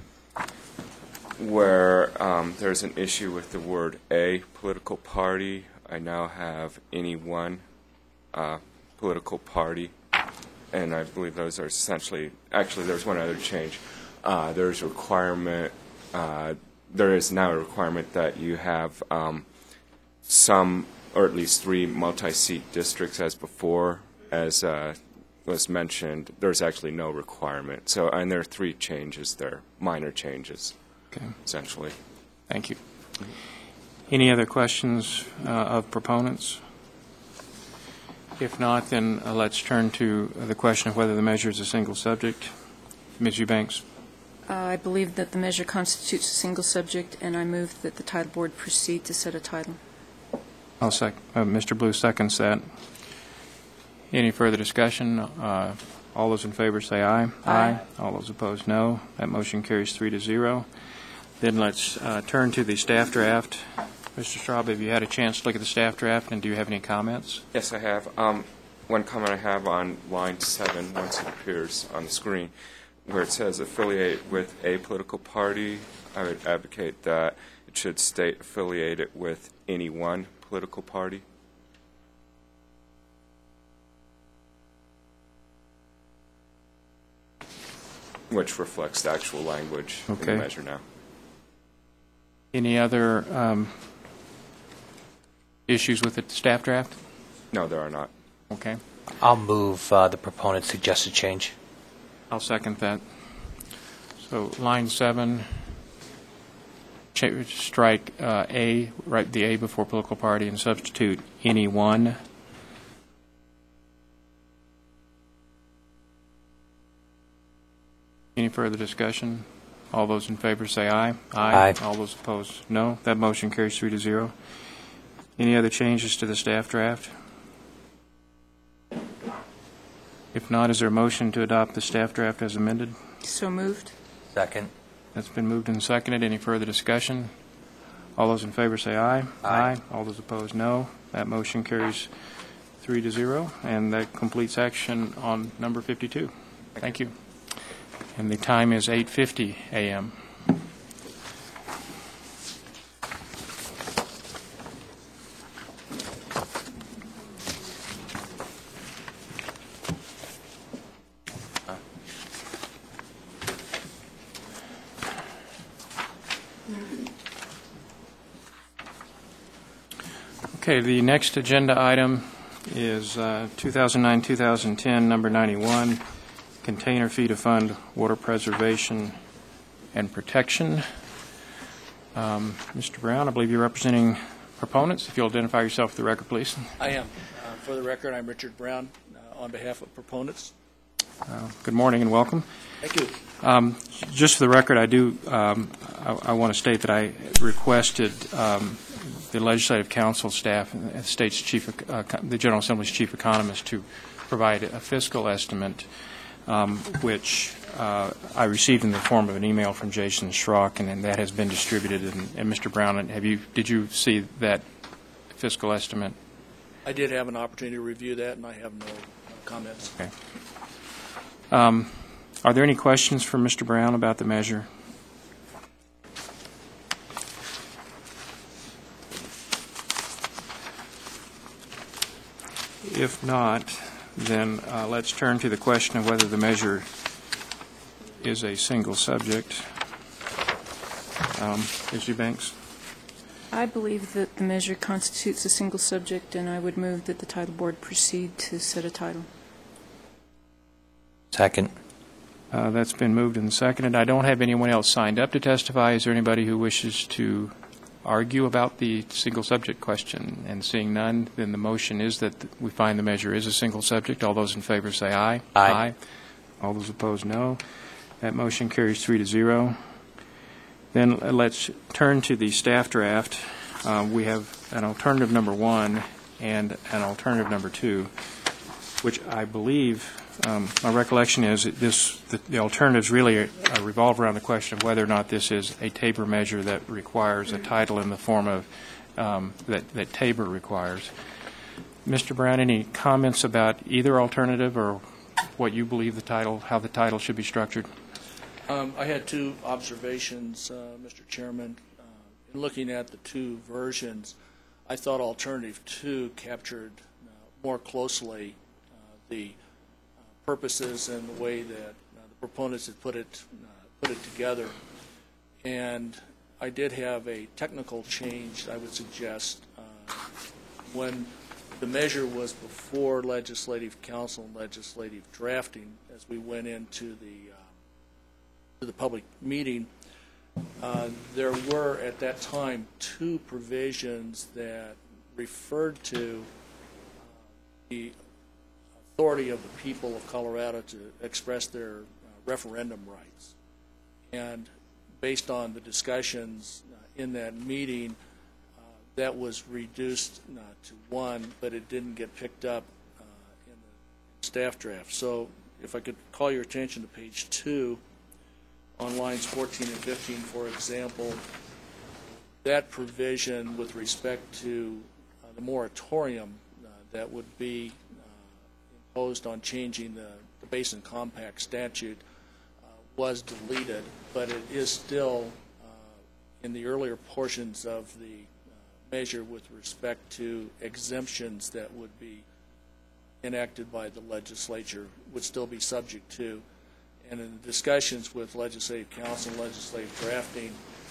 where um, there's an issue with the word a political party, I now have any one uh, political party, and I believe those are essentially, actually there's one other change. Uh, there's a requirement, uh, there is now a requirement that you have um, some, or at least three multi-seat districts as before, as uh, was mentioned, there's actually no requirement. So, and there are three changes there, minor changes. Okay. Essentially. Thank you. Any other questions uh, of proponents? If not, then uh, let's turn to the question of whether the measure is a single subject. Miz Eubanks. Uh, I believe that the measure constitutes a single subject, and I move that the title board proceed to set a title. I'll sec- uh, Mister Blue seconds that. Any further discussion? Uh, all those in favor say aye. Aye. All those opposed, no. That motion carries three to zero. Then let's uh, turn to the staff draft. Mister Straub, have you had a chance to look at the staff draft, and do you have any comments? Yes, I have. Um, one comment I have on line seven, once it appears on the screen, where it says affiliate with a political party, I would advocate that it should state affiliated with any one political party. Which reflects the actual language in Okay. the measure now. Any other um, issues with the staff draft? No, there are not. Okay. I'll move uh, the proponent's suggested change. I'll second that. So line seven, cha- strike uh, A, write the A before political party, and substitute any one. Any further discussion? All those in favor say aye. Aye. All those opposed, no. That motion carries three to zero. Any other changes to the staff draft? If not, is there a motion to adopt the staff draft as amended? So moved. Second. That's been moved and seconded. Any further discussion? All those in favor say aye. Aye. All those opposed, no. That motion carries three to zero, and that completes action on number fifty-two. Thank you. And the time is eight fifty a m Okay, the next agenda item is uh, two thousand nine two thousand ten, number ninety-one, container fee to fund water preservation and protection. Um, Mister Brown, I believe you're representing proponents. If you'll identify yourself for the record, please. I am. Uh, For the record, I'm Richard Brown uh, on behalf of proponents. Uh, Good morning and welcome. Thank you. Um, Just for the record, I do, um, I, I want to state that I requested um, the Legislative Council staff and the state's chief, uh, the General Assembly's chief economist to provide a fiscal estimate, um, which uh, I received in the form of an email from Jason Schrock, and, and that has been distributed. And, and Mister Brown, have you, did you see that fiscal estimate? I did have an opportunity to review that, and I have no uh, comments. Okay. Um, are there any questions for Mister Brown about the measure? If not, then uh, let's turn to the question of whether the measure is a single subject. Um, Miz Eubanks? I believe that the measure constitutes a single subject, and I would move that the title board proceed to set a title. Second. Uh, That's been moved and seconded. I don't have anyone else signed up to testify. Is there anybody who wishes to argue about the single subject question? And seeing none, then the motion is that we find the measure is a single subject. All those in favor say aye. Aye. All those opposed, no. That motion carries three to zero. Then uh, let's turn to the staff draft. Uh, We have an alternative number one and an alternative number two, which I believe, um, my recollection is that this, the, the alternatives really uh, revolve around the question of whether or not this is a Tabor measure that requires a title in the form of, um, that, that Tabor requires. Mister Brown, any comments about either alternative or what you believe the title, how the title should be structured? Um, I had two observations, uh, Mister Chairman. Uh, in looking at the two versions, I thought alternative two captured uh, more closely uh, the uh, purposes and the way that uh, the proponents had put it uh, put it together. And I did have a technical change I would suggest. Uh, when the measure was before Legislative Council and legislative drafting, as we went into the uh, to the public meeting, uh, there were at that time two provisions that referred to uh, the authority of the people of Colorado to express their uh, referendum rights. And based on the discussions uh, in that meeting, uh, that was reduced uh, to one, but it didn't get picked up uh, in the staff draft. So if I could call your attention to page two, on lines fourteen and fifteen, for example, that provision with respect to uh, the moratorium uh, that would be uh, imposed on changing the, the Basin Compact statute uh, was deleted, but it is still uh, in the earlier portions of the uh, measure with respect to exemptions that would be enacted by the legislature would still be subject to. And in the discussions with Legislative Council and legislative drafting,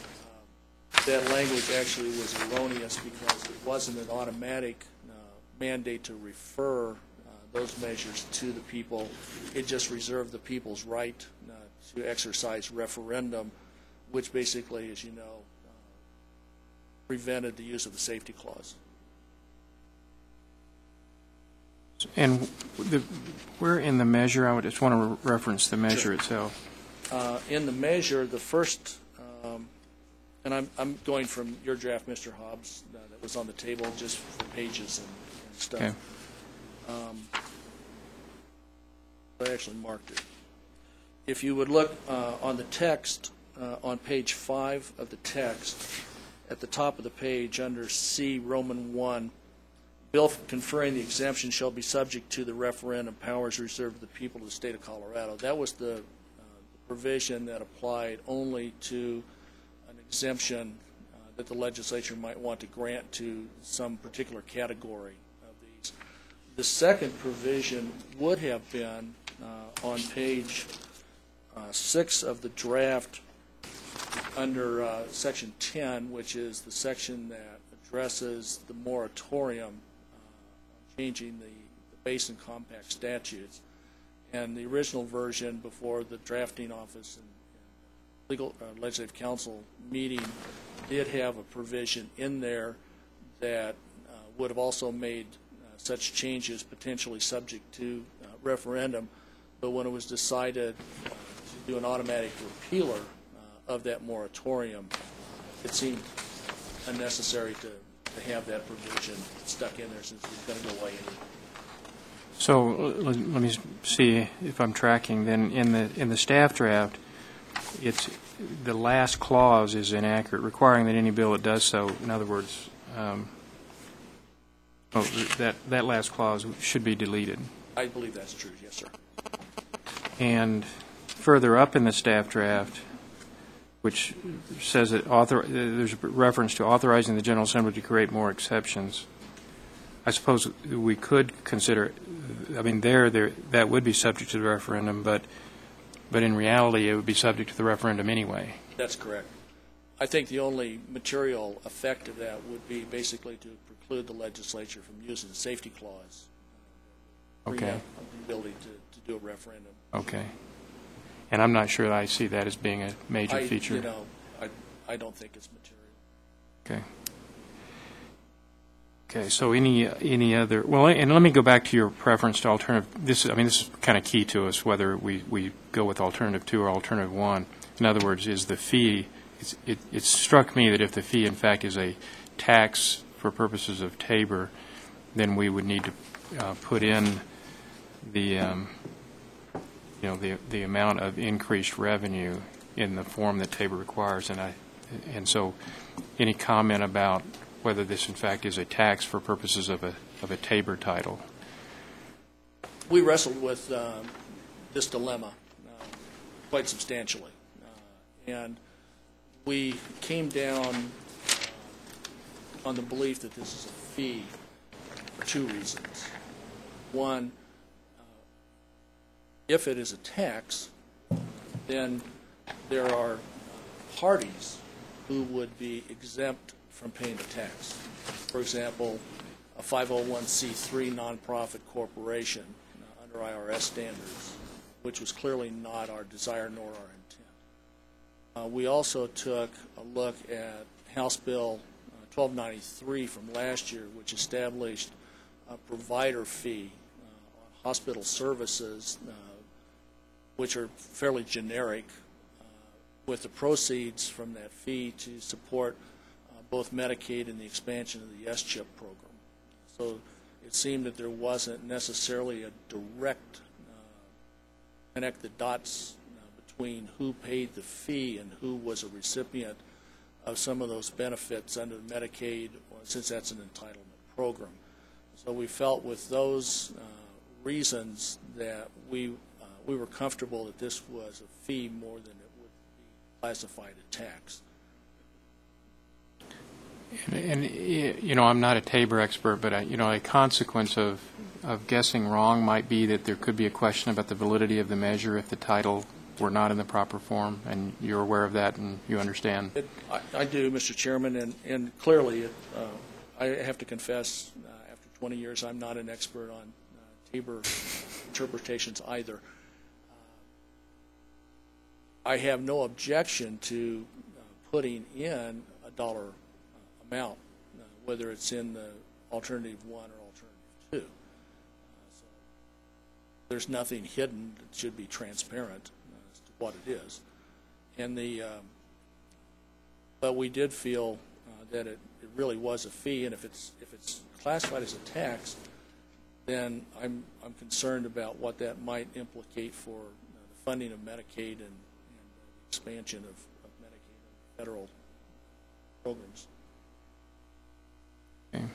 uh, that language actually was erroneous because it wasn't an automatic uh, mandate to refer uh, those measures to the people. It just reserved the people's right uh, to exercise referendum, which basically, as you know, uh, prevented the use of the safety clause. And the, where in the measure, I would just want to re- reference the measure Sure. itself. Uh, in the measure, the first, um, and I'm, I'm going from your draft, Mister Hobbs, uh, that was on the table just for pages and, and stuff. Okay. Um, I actually marked it. If you would look uh, on the text, uh, on page five of the text, at the top of the page under C, Roman one, bill conferring the exemption shall be subject to the referendum powers reserved to the people of the state of Colorado. That was the, uh, the provision that applied only to an exemption uh, that the legislature might want to grant to some particular category of these. The second provision would have been uh, on page uh, six of the draft under uh, section ten, which is the section that addresses the moratorium changing the, the Basin Compact statutes. And the original version before the drafting office and, and legal uh, legislative council meeting did have a provision in there that uh, would have also made uh, such changes potentially subject to uh, referendum. But when it was decided uh, to do an automatic repealer uh, of that moratorium, it seemed unnecessary to to have that provision stuck in there since it's going to go away anyway. So let, let me see if I'm tracking. Then in the in the staff draft, it's the last clause is inaccurate, requiring that any bill that does so. In other words, um, oh, that that last clause should be deleted. I believe that's true. Yes, sir. And further up in the staff draft, which says that author, there's a reference to authorizing the General Assembly to create more exceptions. I suppose we could consider, I mean, there, there that would be subject to the referendum, but but in reality, it would be subject to the referendum anyway. That's correct. I think the only material effect of that would be basically to preclude the legislature from using the safety clause. Okay. The ability to, to do a referendum. Okay. And I'm not sure that I see that as being a major I, feature. You know, I, I don't think it's material. Okay. Okay, so any, any other, well, and let me go back to your preference to alternative, this, is- I mean, this is kind of key to us, whether we, we go with alternative two or alternative one. In other words, is the fee, it's, it, it struck me that if the fee in fact is a tax for purposes of Tabor, then we would need to uh, put in the, um, you know, the, the amount of increased revenue in the form that Tabor requires. And I, and so any comment about whether this in fact is a tax for purposes of a, of a Tabor title? We wrestled with um, this dilemma uh, quite substantially. Uh, and we came down uh, on the belief that this is a fee for two reasons. One, uh, if it is a tax, then there are parties who would be exempt from paying the tax. For example, a five oh one c three nonprofit corporation uh, under I R S standards, which was clearly not our desire nor our intent. Uh, we also took a look at House Bill uh, twelve ninety-three from last year, which established a provider fee uh, on hospital services, uh, which are fairly generic, uh, with the proceeds from that fee to support uh, both Medicaid and the expansion of the S chip program. So it seemed that there wasn't necessarily a direct uh, connect the dots uh, between who paid the fee and who was a recipient of some of those benefits under Medicaid, since that's an entitlement program. So we felt with those uh, reasons that we uh, we were comfortable that this was a fee more than it would be classified a tax. And, and, you know, I'm not a Tabor expert, but, I, you know, a consequence of, of guessing wrong might be that there could be a question about the validity of the measure if the title were not in the proper form, and you're aware of that and you understand. It, I, I do, Mister Chairman, and, and clearly it, uh, I have to confess, uh, after twenty years, I'm not an expert on uh, Tabor interpretations either. Uh, I have no objection to uh, putting in a dollar uh, amount, uh, whether it's in the alternative one or alternative two. Uh, so there's nothing hidden. It should be transparent uh, as to what it is. And the, um, but we did feel uh, that it, it really was a fee, and if it's if it's classified as a tax, then I'm I'm concerned about what that might implicate for uh, the funding of Medicaid and, and uh, expansion of, of Medicaid and federal programs. Okay.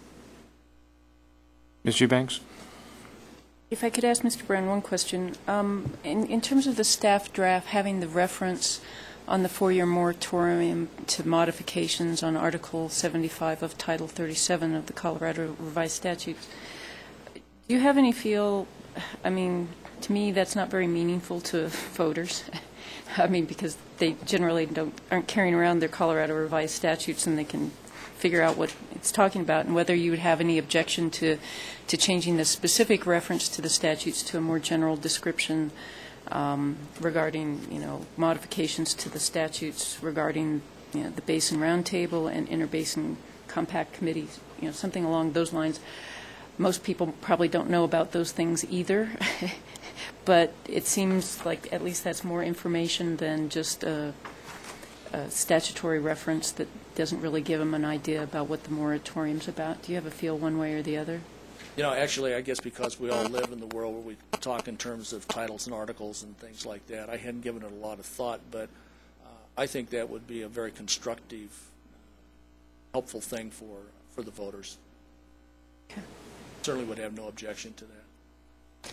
Miz Eubanks? If I could ask Mister Brown one question. Um, in, in terms of the staff draft having the reference on the four-year moratorium to modifications on Article seventy-five of Title thirty-seven of the Colorado Revised Statutes, do you have any feel, I mean, to me that's not very meaningful to voters. I mean, because they generally don't aren't carrying around their Colorado Revised Statutes and they can figure out what it's talking about, and whether you would have any objection to, to changing the specific reference to the statutes to a more general description um, regarding, you know, modifications to the statutes regarding, you know, the Basin Roundtable and Interbasin Compact Committees, you know, something along those lines. Most people probably don't know about those things either, but it seems like at least that's more information than just a, a statutory reference that doesn't really give them an idea about what the moratorium's about. Do you have a feel one way or the other? You know, actually, I guess because we all live in the world where we talk in terms of titles and articles and things like that, I hadn't given it a lot of thought, but uh, I think that would be a very constructive, uh, helpful thing for, for the voters. Okay. Certainly would have no objection to that.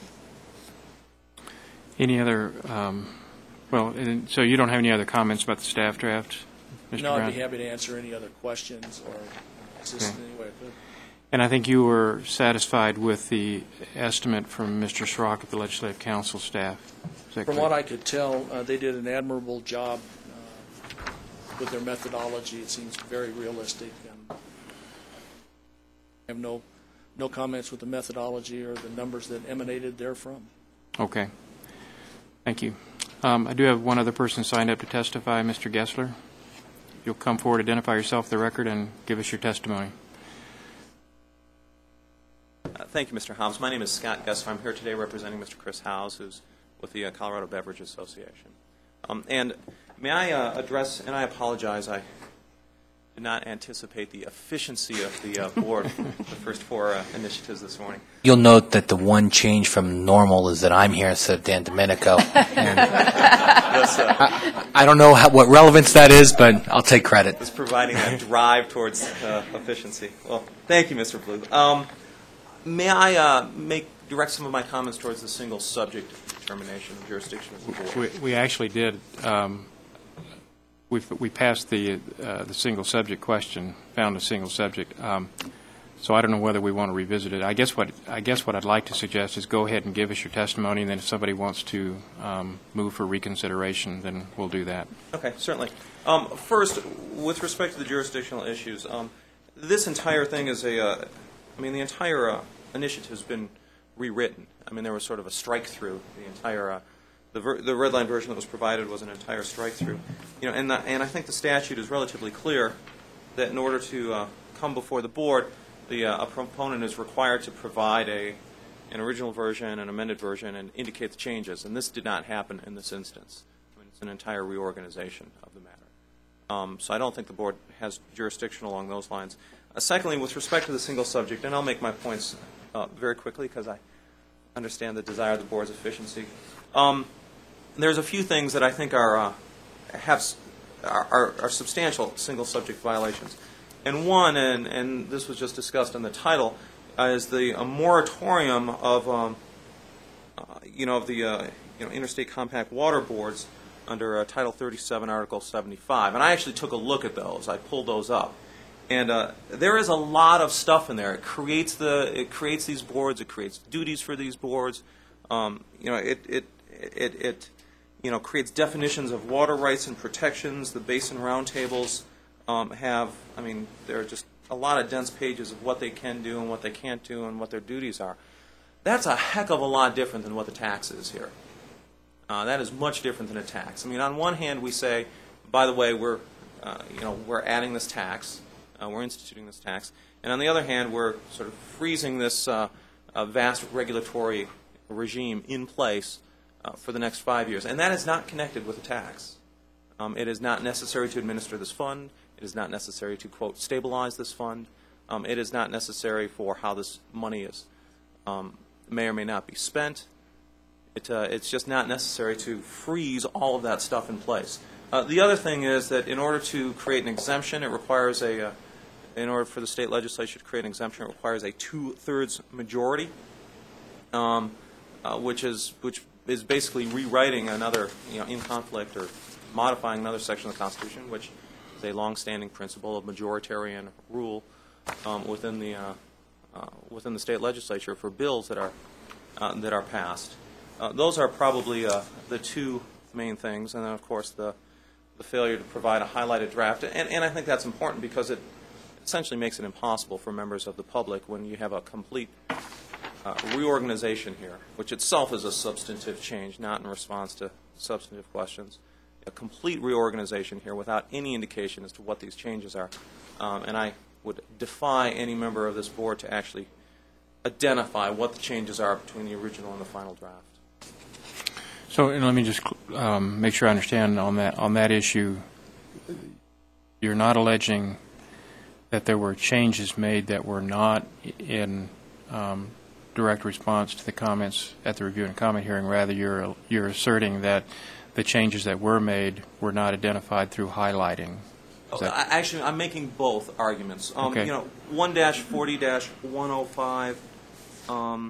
Any other, um, well, and so you don't have any other comments about the staff draft, Mister No, Brown? I'd be happy to answer any other questions or assist Okay. in any way I could. And I think you were satisfied with the estimate from Mister Schrock of the Legislative Council staff. Is that From correct? what I could tell, uh, they did an admirable job uh, with their methodology. It seems very realistic, and I have no no comments with the methodology or the numbers that emanated therefrom. Okay. Thank you. Um, I do have one other person signed up to testify, Mister Gessler. You'll come forward, identify yourself for the record, and give us your testimony. Uh, thank you, Mister Hobbs. My name is Scott Gessler. I'm here today representing Mister Chris Howes, who's with the uh, Colorado Beverage Association. Um, and may I uh, address, and I apologize, I did not anticipate the efficiency of the uh, board, the first four uh, initiatives this morning. You'll note that the one change from normal is that I'm here instead of Dan Domenico. And That's, uh, I, I don't know how, what relevance that is, but I'll take credit. It's providing that drive towards uh, efficiency. Well, thank you, Mister Blue. Um, may I uh, make direct some of my comments towards the single subject determination of jurisdiction of the board? We, we actually did. Um, we we passed the uh, the single subject question, found a single subject. Um, so I don't know whether we want to revisit it. I guess what I guess what I'd like to suggest is go ahead and give us your testimony, and then if somebody wants to um, move for reconsideration, then we'll do that. Okay, certainly. Um, first, with respect to the jurisdictional issues, um, this entire thing is a, uh, I mean, the entire uh, initiative has been rewritten. I mean, there was sort of a strike-through. The entire, uh, the, ver the red line version that was provided was an entire strike-through. You know, and, the, and I think the statute is relatively clear that in order to uh, come before the board, the uh, a proponent is required to provide a an original version, an amended version, and indicate the changes. And this did not happen in this instance. I mean, it's an entire reorganization of the matter. Um, so I don't think the board has jurisdiction along those lines. Uh, secondly, with respect to the single subject, and I'll make my points uh, very quickly because I understand the desire of the board's efficiency. Um, there's a few things that I think are uh, have are, are, are substantial single subject violations. And one, and, and this was just discussed in the title, uh, is the a moratorium of, um, uh, you know, of the uh, you know interstate compact water boards under uh, Title thirty-seven, Article seventy-five. And I actually took a look at those. I pulled those up, and uh, there is a lot of stuff in there. It creates the it creates these boards. It creates duties for these boards. Um, you know, it it it it you know creates definitions of water rights and protections. The basin roundtables. Um, have, I mean, there are just a lot of dense pages of what they can do and what they can't do and what their duties are. That's a heck of a lot different than what the tax is here. Uh, that is much different than a tax. I mean, on one hand, we say, by the way, we're, uh, you know, we're adding this tax, uh, we're instituting this tax, and on the other hand, we're sort of freezing this uh, uh, vast regulatory regime in place uh, for the next five years, and that is not connected with a tax. Um, it is not necessary to administer this fund. It is not necessary to, quote, stabilize this fund. Um, it is not necessary for how this money is um, may or may not be spent. It, uh, it's just not necessary to freeze all of that stuff in place. Uh, the other thing is that in order to create an exemption, it requires a, uh, in order for the state legislature to create an exemption, it requires a two-thirds majority, um, uh, which is which is basically rewriting another, you know, in conflict or modifying another section of the Constitution, which is a long-standing principle of majoritarian rule um, within the uh, uh, within the state legislature for bills that are uh, that are passed. Uh, those are probably uh, the two main things, and then of course the the failure to provide a highlighted draft. And, and I think that's important because it essentially makes it impossible for members of the public when you have a complete uh, reorganization here, which itself is a substantive change, not in response to substantive questions. A complete reorganization here without any indication as to what these changes are. Um, and I would defy any member of this board to actually identify what the changes are between the original and the final draft. So and let me just um, make sure I understand on that on that issue. You're not alleging that there were changes made that were not in um, direct response to the comments at the review and comment hearing. Rather, you're you're asserting that the changes that were made were not identified through highlighting. Oh, I, actually, I'm making both arguments. Um, okay. You know, one dash forty dash one oh five, um,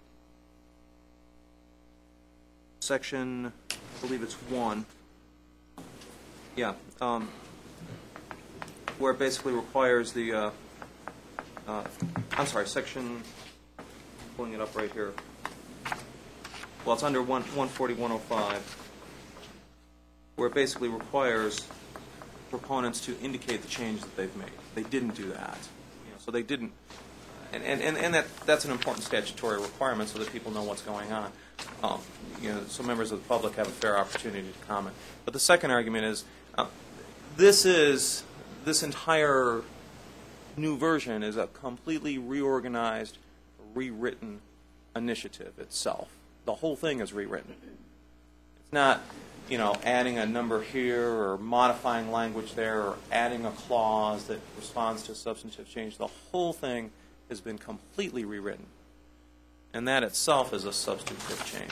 section, I believe it's one. Yeah, um, where it basically requires the. Uh, uh, I'm sorry, section. Pulling it up right here. Well, it's under one one forty one oh five. Where it basically requires proponents to indicate the change that they've made. They didn't do that. You know, so they didn't, and, and, and that, that's an important statutory requirement so that people know what's going on. um, you know, so members of the public have a fair opportunity to comment. But the second argument is, uh, this is, this entire new version is a completely reorganized, rewritten initiative itself. The whole thing is rewritten. It's not, you know, adding a number here or modifying language there or adding a clause that responds to substantive change. The whole thing has been completely rewritten. And that itself is a substantive change.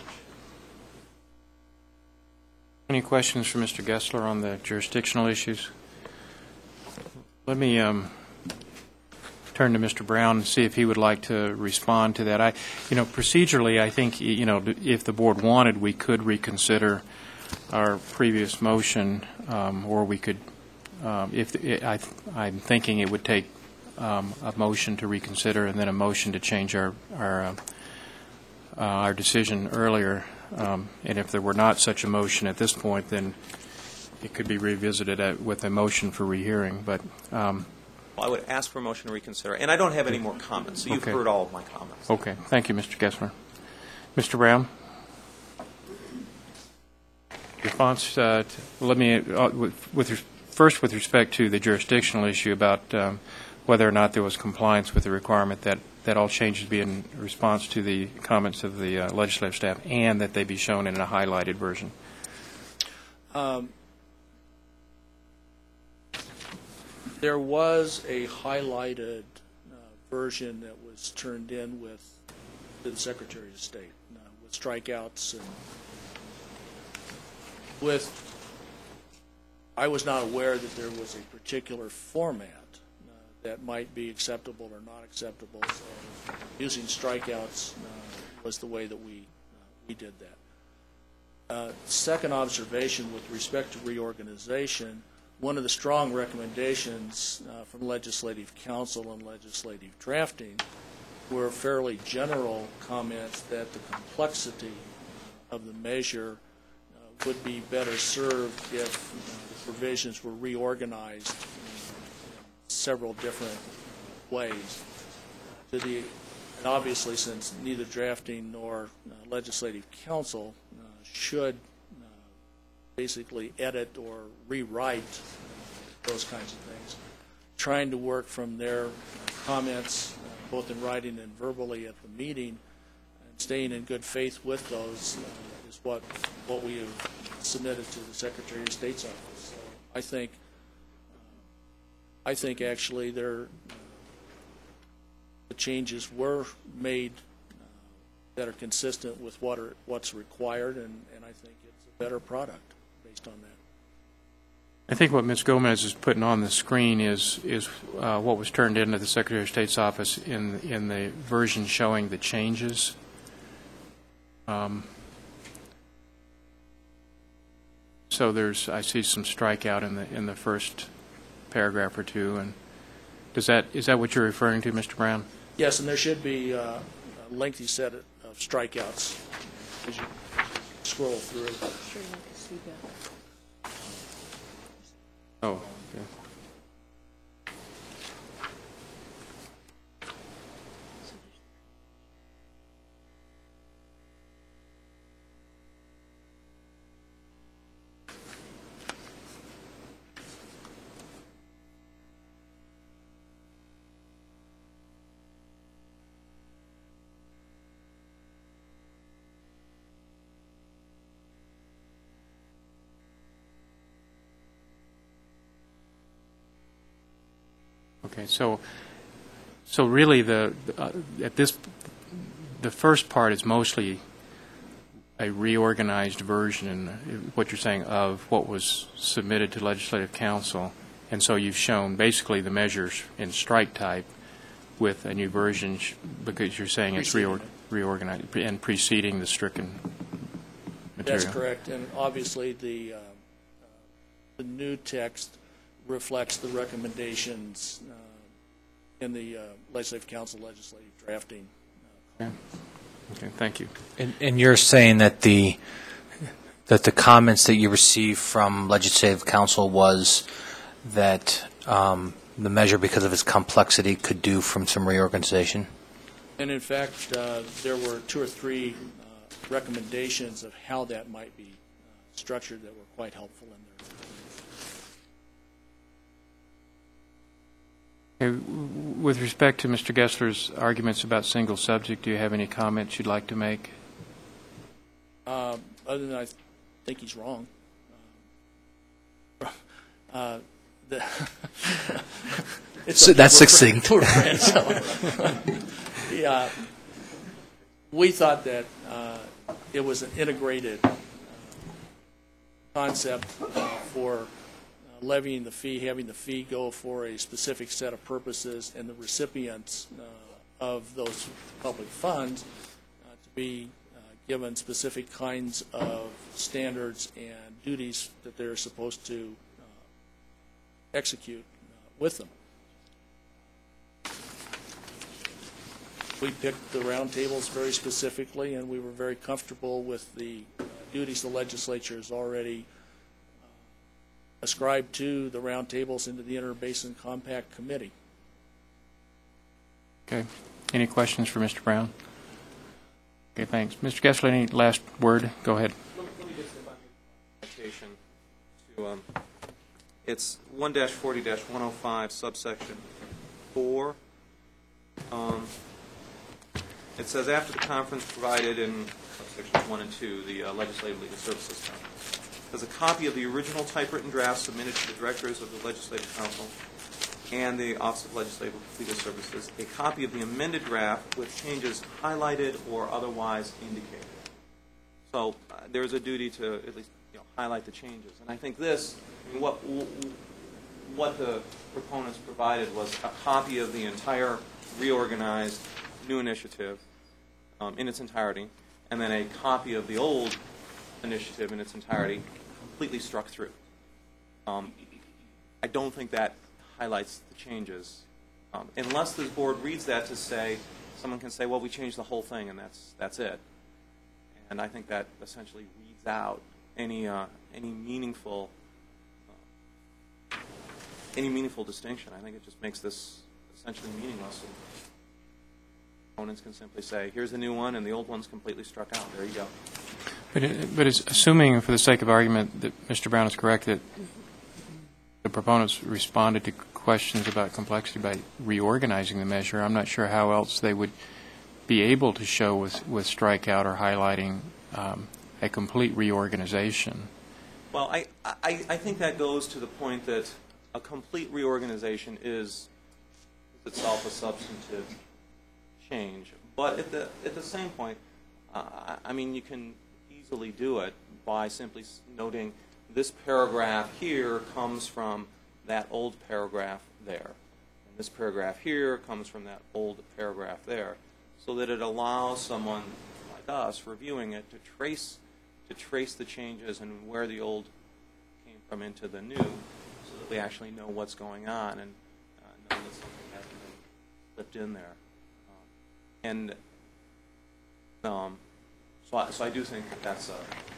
Any questions for Mister Gessler on the jurisdictional issues? Let me um, turn to Mister Brown and see if he would like to respond to that. I, you know, procedurally, I think, you know, if the board wanted, we could reconsider our previous motion, um, or we could, um, if it, I, I'm thinking it would take um, a motion to reconsider and then a motion to change our our, uh, uh, our decision earlier. Um, and if there were not such a motion at this point, then it could be revisited at, with a motion for rehearing. But um, well, I would ask for a motion to reconsider. And I don't have any more comments, so you've okay. heard all of my comments. Okay. Thank you, Mister Gessler. Mister Brown? Response, uh, to, let me, uh, with, with, first with respect to the jurisdictional issue about um, whether or not there was compliance with the requirement that, that all changes be in response to the comments of the uh, legislative staff and that they be shown in a highlighted version. Um, there was a highlighted uh, version that was turned in with to the Secretary of State uh, with strikeouts and with, I was not aware that there was a particular format uh, that might be acceptable or not acceptable. So using strikeouts uh, was the way that we uh, we did that. Uh, second observation with respect to reorganization, one of the strong recommendations uh, from Legislative Council and legislative drafting were fairly general comments that the complexity of the measure would be better served if uh, the provisions were reorganized in several different ways. To the, and obviously, since neither drafting nor uh, legislative council uh, should uh, basically edit or rewrite uh, those kinds of things, trying to work from their uh, comments, uh, both in writing and verbally at the meeting, and staying in good faith with those uh, is what what we have submitted to the Secretary of State's office. So I think uh, I think actually there uh, the changes were made uh, that are consistent with what are, what's required, and, and I think it's a better product based on that. I think what Miz Gomez is putting on the screen is is uh, what was turned into the Secretary of State's office in in the version showing the changes. Um, So there's, I see some strikeout in the in the first paragraph or two, and does that is that what you're referring to, Mister Brown? Yes, and there should be uh, a lengthy set of strikeouts as you scroll through. Sure, you can see that. Oh, okay. Okay, so so really the uh, at this the first part is mostly a reorganized version, what you're saying, of what was submitted to Legislative Council, and so you've shown basically the measures in strike type with a new version because you're saying it's reor reorganized and preceding the stricken material. That's correct, and obviously the uh, uh, the new text reflects the recommendations uh, in the uh, Legislative Council legislative drafting. Uh, okay. Okay, thank you. And, and you're saying that the that the comments that you received from Legislative Council was that um, the measure, because of its complexity, could do from some reorganization? And in fact, uh, there were two or three uh, recommendations of how that might be uh, structured that were quite helpful in there. Okay, w- With respect to Mister Gessler's arguments about single subject, do you have any comments you'd like to make? Um, other than I th- think he's wrong. Uh, uh, the it's So that's we're succinct. friends- we're friends, so. Yeah, we thought that uh, it was an integrated uh, concept uh, for uh, levying the fee, having the fee go for a specific set of purposes, and the recipients uh, of those public funds uh, to be uh, given specific kinds of standards and duties that they're supposed to uh, execute uh, with them. We picked the roundtables very specifically, and we were very comfortable with the uh, duties the legislature has already uh, ascribed to the roundtables into the Inter-Basin Compact Committee. Okay. Any questions for Mister Brown? Okay, thanks. Mister Gessler, any last word? Go ahead. Let me, let me just citation to, um, it's one dash forty dash one oh five subsection four. Um, it says after the conference provided in subsections one and two, the uh, legislative legal services conference, there's a copy of the original typewritten draft submitted to the directors of the Legislative Council and the Office of Legislative Legal Services, a copy of the amended draft with changes highlighted or otherwise indicated. So uh, there's a duty to at least you know, highlight the changes. And I think this, I mean, what, what the proponents provided was a copy of the entire reorganized new initiative um, in its entirety, and then a copy of the old initiative in its entirety, completely struck through. Um, I don't think that highlights the changes, um, unless this board reads that to say, someone can say, well, we changed the whole thing, and that's that's it. And I think that essentially weeds out any uh, any meaningful uh, any meaningful distinction. I think it just makes this essentially meaningless. Opponents can simply say, here's the new one, and the old one's completely struck out. There you go. But, it, but it's assuming, for the sake of argument, that Mister Brown is correct, that the proponents responded to questions about complexity by reorganizing the measure, I'm not sure how else they would be able to show with, with strikeout or highlighting um, a complete reorganization. Well, I, I, I think that goes to the point that a complete reorganization is itself a substantive change. But at the, at the same point, uh, I mean, you can easily do it by simply noting this paragraph here comes from that old paragraph there. And this paragraph here comes from that old paragraph there, so that it allows someone like us reviewing it to trace to trace the changes and where the old came from into the new, so that we actually know what's going on and uh, know that something hasn't been slipped in there. Um, and um, so, I, so I do think that that's a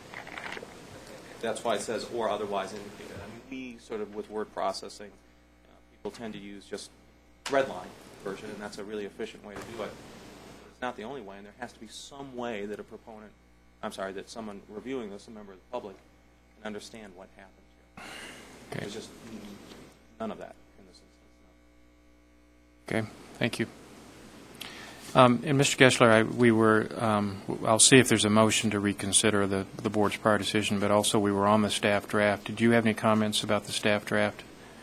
That's why it says or otherwise indicated. I mean, we sort of, with word processing, uh, people tend to use just redline version, and that's a really efficient way to do it. But it's not the only way, and there has to be some way that a proponent, I'm sorry, that someone reviewing this, a member of the public, can understand what happened here. Okay. There's just none of that in this instance. Okay, thank you. Um, and Mister Gessler, I, we were, um, I'll see if there's a motion to reconsider the, the board's prior decision, but also we were on the staff draft. Did you have any comments about the staff draft?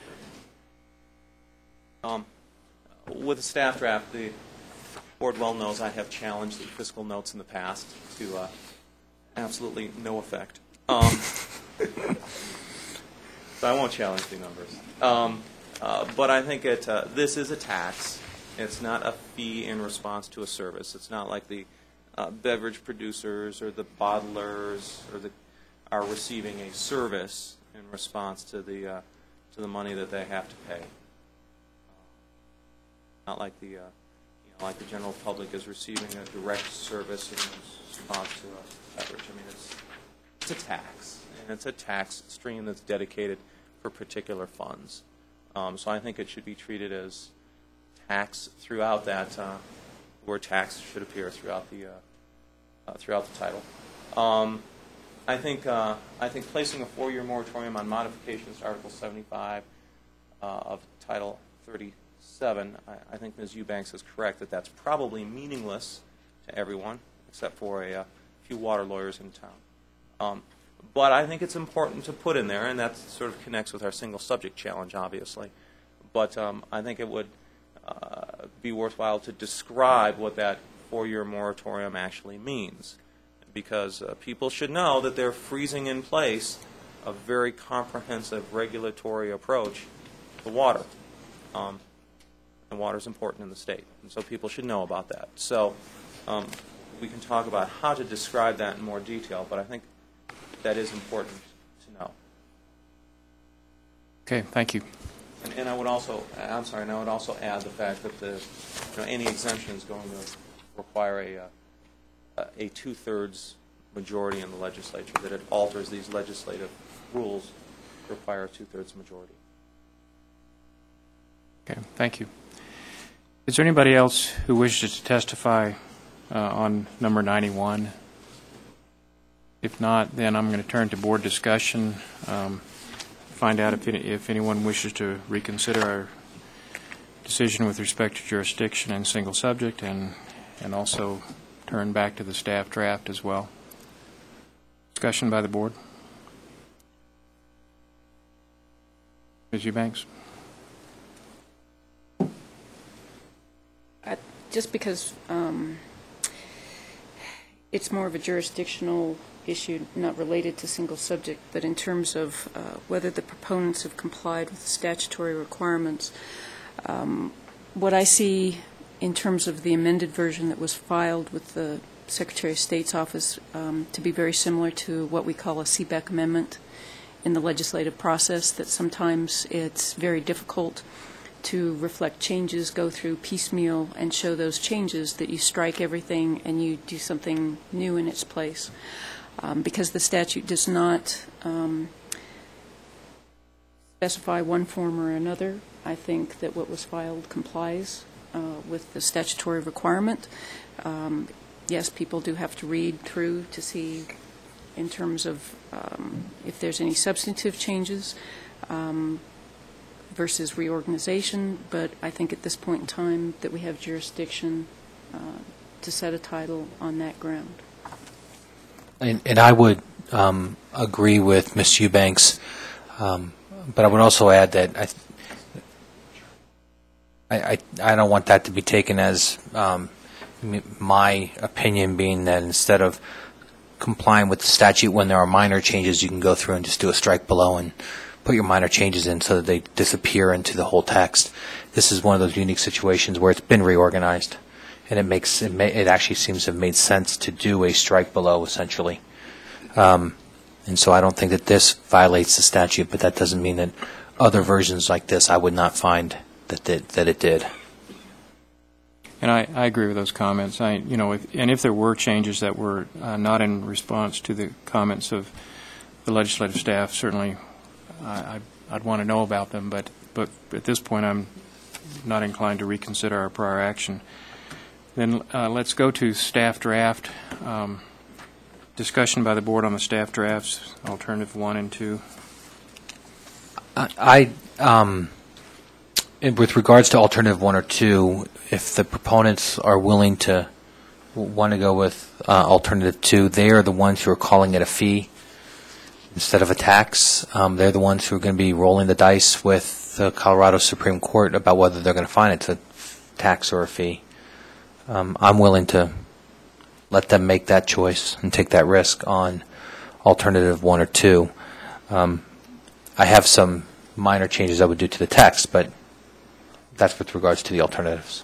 Um, with the staff draft, the board well knows I have challenged the fiscal notes in the past to uh, absolutely no effect. Um, so I won't challenge the numbers. Um, uh, but I think it, uh, this is a tax. It's not a fee in response to a service. It's not like the uh, beverage producers or the bottlers or the are receiving a service in response to the uh, to the money that they have to pay. Not like the uh, you know like the general public is receiving a direct service in response to a beverage. I mean, it's it's a tax, and it's a tax stream that's dedicated for particular funds. Um, so I think it should be treated as tax throughout that, uh, word tax should appear throughout the uh, uh, throughout the title. Um, I think uh, I think placing a four-year moratorium on modifications to Article seventy-five uh, of Title thirty-seven, I, I think Miz Eubanks is correct that that's probably meaningless to everyone except for a, a few water lawyers in town. Um, but I think it's important to put in there, and that sort of connects with our single subject challenge, obviously. But um, I think it would uh, be worthwhile to describe what that four-year moratorium actually means, because uh, people should know that they're freezing in place a very comprehensive regulatory approach to water. Um, and water is important in the state, and so people should know about that. So um, we can talk about how to describe that in more detail, but I think that is important to know. Okay, thank you. And, and I would also, I'm sorry, and I would also add the fact that the, you know, any exemption is going to require a, uh, a two-thirds majority in the legislature, that it alters these legislative rules to require a two-thirds majority. Okay, thank you. Is there anybody else who wishes to testify uh, on number ninety-one? If not, then I'm going to turn to board discussion, um, find out if, any, if anyone wishes to reconsider our decision with respect to jurisdiction and single subject, and, and also turn back to the staff draft as well. Discussion by the board. Miz Eubanks? I, just because um, it's more of a jurisdictional issue, not related to single subject, but in terms of uh, whether the proponents have complied with the statutory requirements. Um, what I see in terms of the amended version that was filed with the Secretary of State's office um, to be very similar to what we call a C B E C amendment in the legislative process, that sometimes it's very difficult to reflect changes, go through piecemeal and show those changes, that you strike everything and you do something new in its place. Um, because the statute does not um, specify one form or another, I think that what was filed complies uh, with the statutory requirement. Um, yes, people do have to read through to see in terms of um, if there's any substantive changes um, versus reorganization, but I think at this point in time that we have jurisdiction uh, to set a title on that ground. And, and I would um, agree with Miz Eubanks, um, but I would also add that I, I, I don't want that to be taken as um, my opinion being that instead of complying with the statute when there are minor changes, you can go through and just do a strike below and put your minor changes in so that they disappear into the whole text. This is one of those unique situations where it's been reorganized. And it makes it, may, it actually seems to have made sense to do a strike below, essentially. Um, and so I don't think that this violates the statute, but that doesn't mean that other versions like this I would not find that that, that it did. And I, I agree with those comments. I, you know, if, and if there were changes that were uh, not in response to the comments of the legislative staff, certainly I, I, I'd want to know about them. But but at this point, I'm not inclined to reconsider our prior action. Then uh, let's go to staff draft. Um, discussion by the board on the staff drafts, alternative one and two. I, um, with regards to alternative one or two, if the proponents are willing to want to go with uh, alternative two, they are the ones who are calling it a fee instead of a tax. Um, they're the ones who are going to be rolling the dice with the Colorado Supreme Court about whether they're going to find it's a tax or a fee. Um, I'm willing to let them make that choice and take that risk on alternative one or two. Um, I have some minor changes I would do to the text, but that's with regards to the alternatives.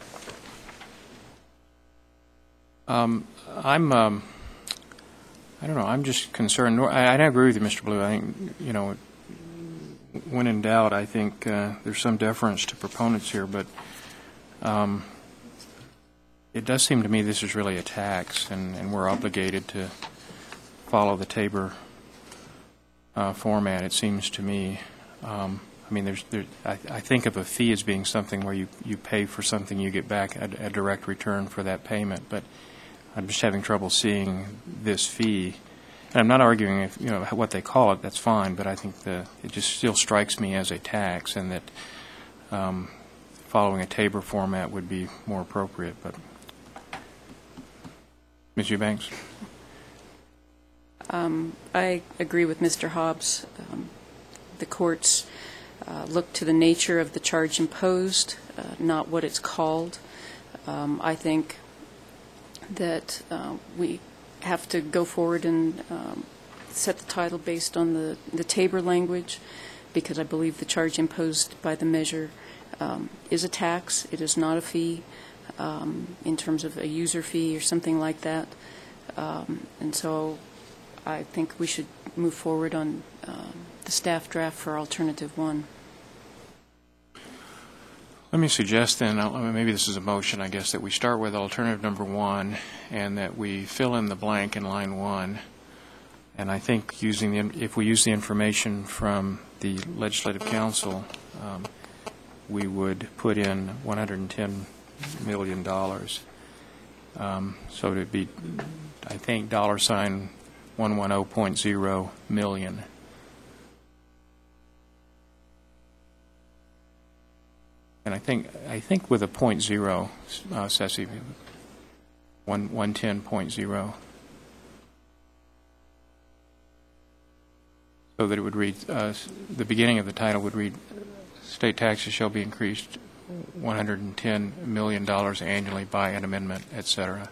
Um, I'm, um, I don't know, I'm just concerned. I, I agree with you, Mister Blue. I think, you know, when in doubt, I think uh, there's some deference to proponents here, but um, it does seem to me this is really a tax, and, and we're obligated to follow the Tabor uh, format, it seems to me. Um, I mean, there's, there, I, I think of a fee as being something where you, you pay for something, you get back a, a direct return for that payment. But I'm just having trouble seeing this fee. And I'm not arguing if, you know, what they call it, that's fine, but I think the, it just still strikes me as a tax, and that um, following a Tabor format would be more appropriate. But Miz Eubanks? Um, I agree with Mister Hobbs. Um, the courts uh, look to the nature of the charge imposed, uh, not what it's called. Um, I think that uh, we have to go forward and um, set the title based on the, the Tabor language, because I believe the charge imposed by the measure um, is a tax. It is not a fee um, in terms of a user fee or something like that. Um, and so I think we should move forward on um, the staff draft for alternative one. Let me suggest then, uh, maybe this is a motion, I guess, that we start with alternative number one and that we fill in the blank in line one. And I think using the, if we use the information from the Legislative Council, um, we would put in one hundred ten million dollars. Um, so it would be, I think, dollar sign one hundred ten point zero million. And I think I think with a point zero, uh, Ceci, one one ten point zero, so that it would read, uh, the beginning of the title would read, "State taxes shall be increased one hundred ten million dollars annually by an amendment," et cetera.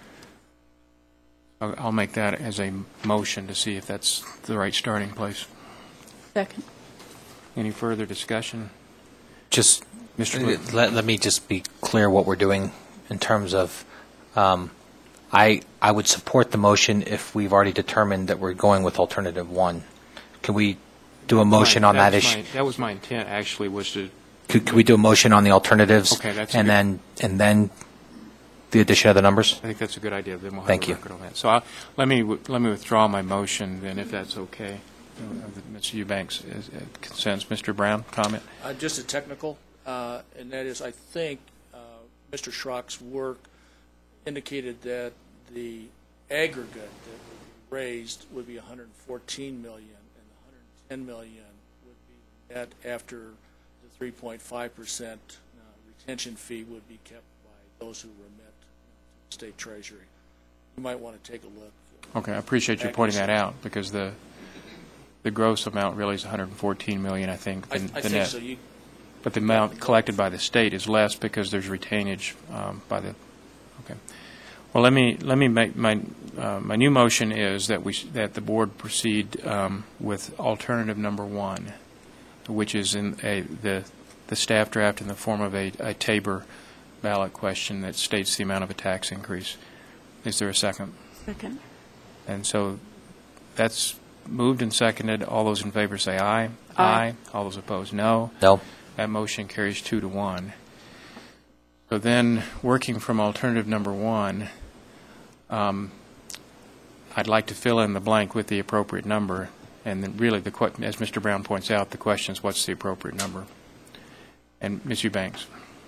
I'll, I'll make that as a motion to see if that's the right starting place. Second. Any further discussion? Just Mister Blue? let, let me just be clear what we're doing in terms of, um, I I would support the motion if we've already determined that we're going with alternative one. Can we do a motion on that was issue? my- That was my intent, actually, was to, Could, could we do a motion on the alternatives? Okay, that's a and good- then and then the addition of the numbers? I think that's a good idea. Then we'll have Thank a you. record on that. So I'll, let me w- let me withdraw my motion, then, if that's okay. Uh, Mister Eubanks is, uh, consents. Mister Brown, comment? Uh, just a technical, uh, and that is, I think uh, Mister Schrock's work indicated that the aggregate that would be raised would be one hundred fourteen million dollars, and the one hundred ten million dollars would be net after the three point five percent uh, retention fee would be kept by those who remit to the state treasury. You might want to take a look. Okay, I appreciate you pointing that out, because the the gross amount really is one hundred fourteen million dollars, I think. I, The, I the think net. so. You, But the amount collected by the state is less because there's retainage um, by the. Okay. Well, let me let me make my uh, my new motion is that we that the board proceed um, with alternative number one, which is in a the the staff draft in the form of a, a Tabor ballot question that states the amount of a tax increase. Is there a second? Second. And so that's moved and seconded. All those in favor say aye. Aye. All those opposed, no. No. That motion carries two to one. So then, working from alternative number one, um, I'd like to fill in the blank with the appropriate number. And then really, the que- as Mister Brown points out, the question is, what's the appropriate number? And Miz Eubanks.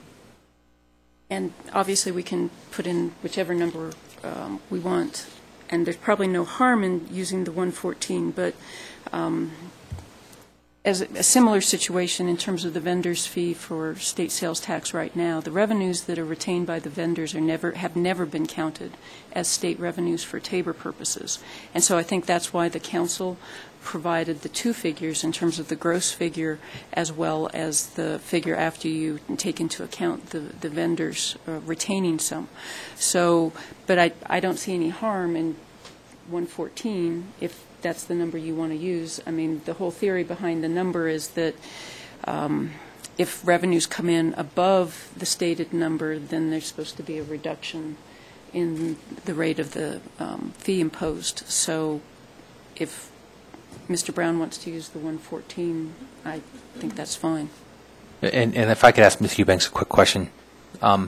And obviously, we can put in whichever number um, we want. And there's probably no harm in using the one fourteen, but um, as a, a similar situation in terms of the vendor's fee for state sales tax right now, the revenues that are retained by the vendors are never have never been counted as state revenues for Tabor purposes. And so I think that's why the council provided the two figures in terms of the gross figure as well as the figure after you take into account the, the vendors uh, retaining some. So, but I, I don't see any harm in one fourteen if that's the number you want to use. I mean, the whole theory behind the number is that um, if revenues come in above the stated number, then there's supposed to be a reduction in the rate of the um, fee imposed. So if Mister Brown wants to use the one fourteen, I think that's fine. And, and if I could ask Miz Eubanks a quick question. Um,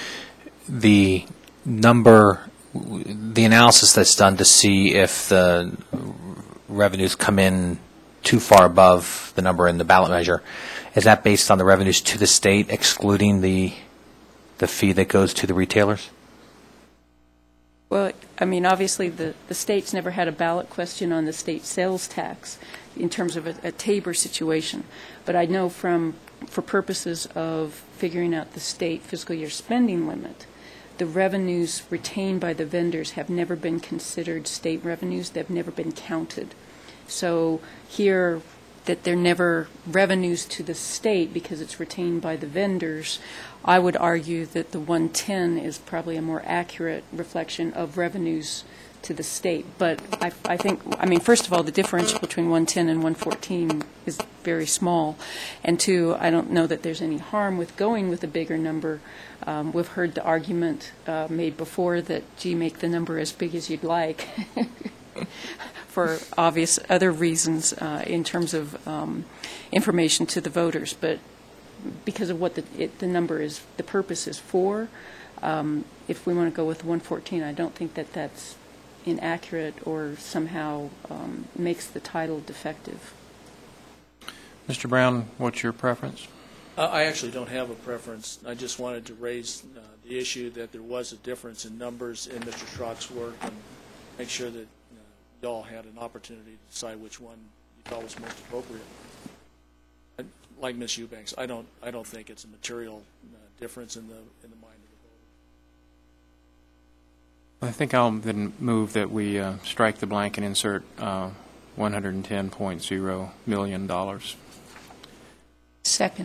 the number, the analysis that's done to see if the revenues come in too far above the number in the ballot measure, is that based on the revenues to the state excluding the the fee that goes to the retailers? Well, I mean, obviously, the, the state's never had a ballot question on the state sales tax in terms of a, a Tabor situation. But I know from, for purposes of figuring out the state fiscal year spending limit, the revenues retained by the vendors have never been considered state revenues. They've never been counted. So here, that they're never revenues to the state because it's retained by the vendors, I would argue that the one ten is probably a more accurate reflection of revenues to the state. But I, I think, I mean, first of all, the differential between one ten and one fourteen is very small. And two, I don't know that there's any harm with going with a bigger number. Um, we've heard the argument uh, made before that, gee, make the number as big as you'd like. For obvious other reasons uh, in terms of um, information to the voters, but because of what the, it, the number is, the purpose is for, um, if we want to go with one fourteen, I don't think that that's inaccurate or somehow um, makes the title defective. Mister Brown, what's your preference? Uh, I actually don't have a preference. I just wanted to raise uh, the issue that there was a difference in numbers in Mister Schrock's work and make sure that you all had an opportunity to decide which one you thought was most appropriate. And like Miz Eubanks, I don't, I don't think it's a material uh, difference in the in the mind of the voter. I think I'll then move that we uh, strike the blank and insert uh, one hundred ten point zero million dollars. Second.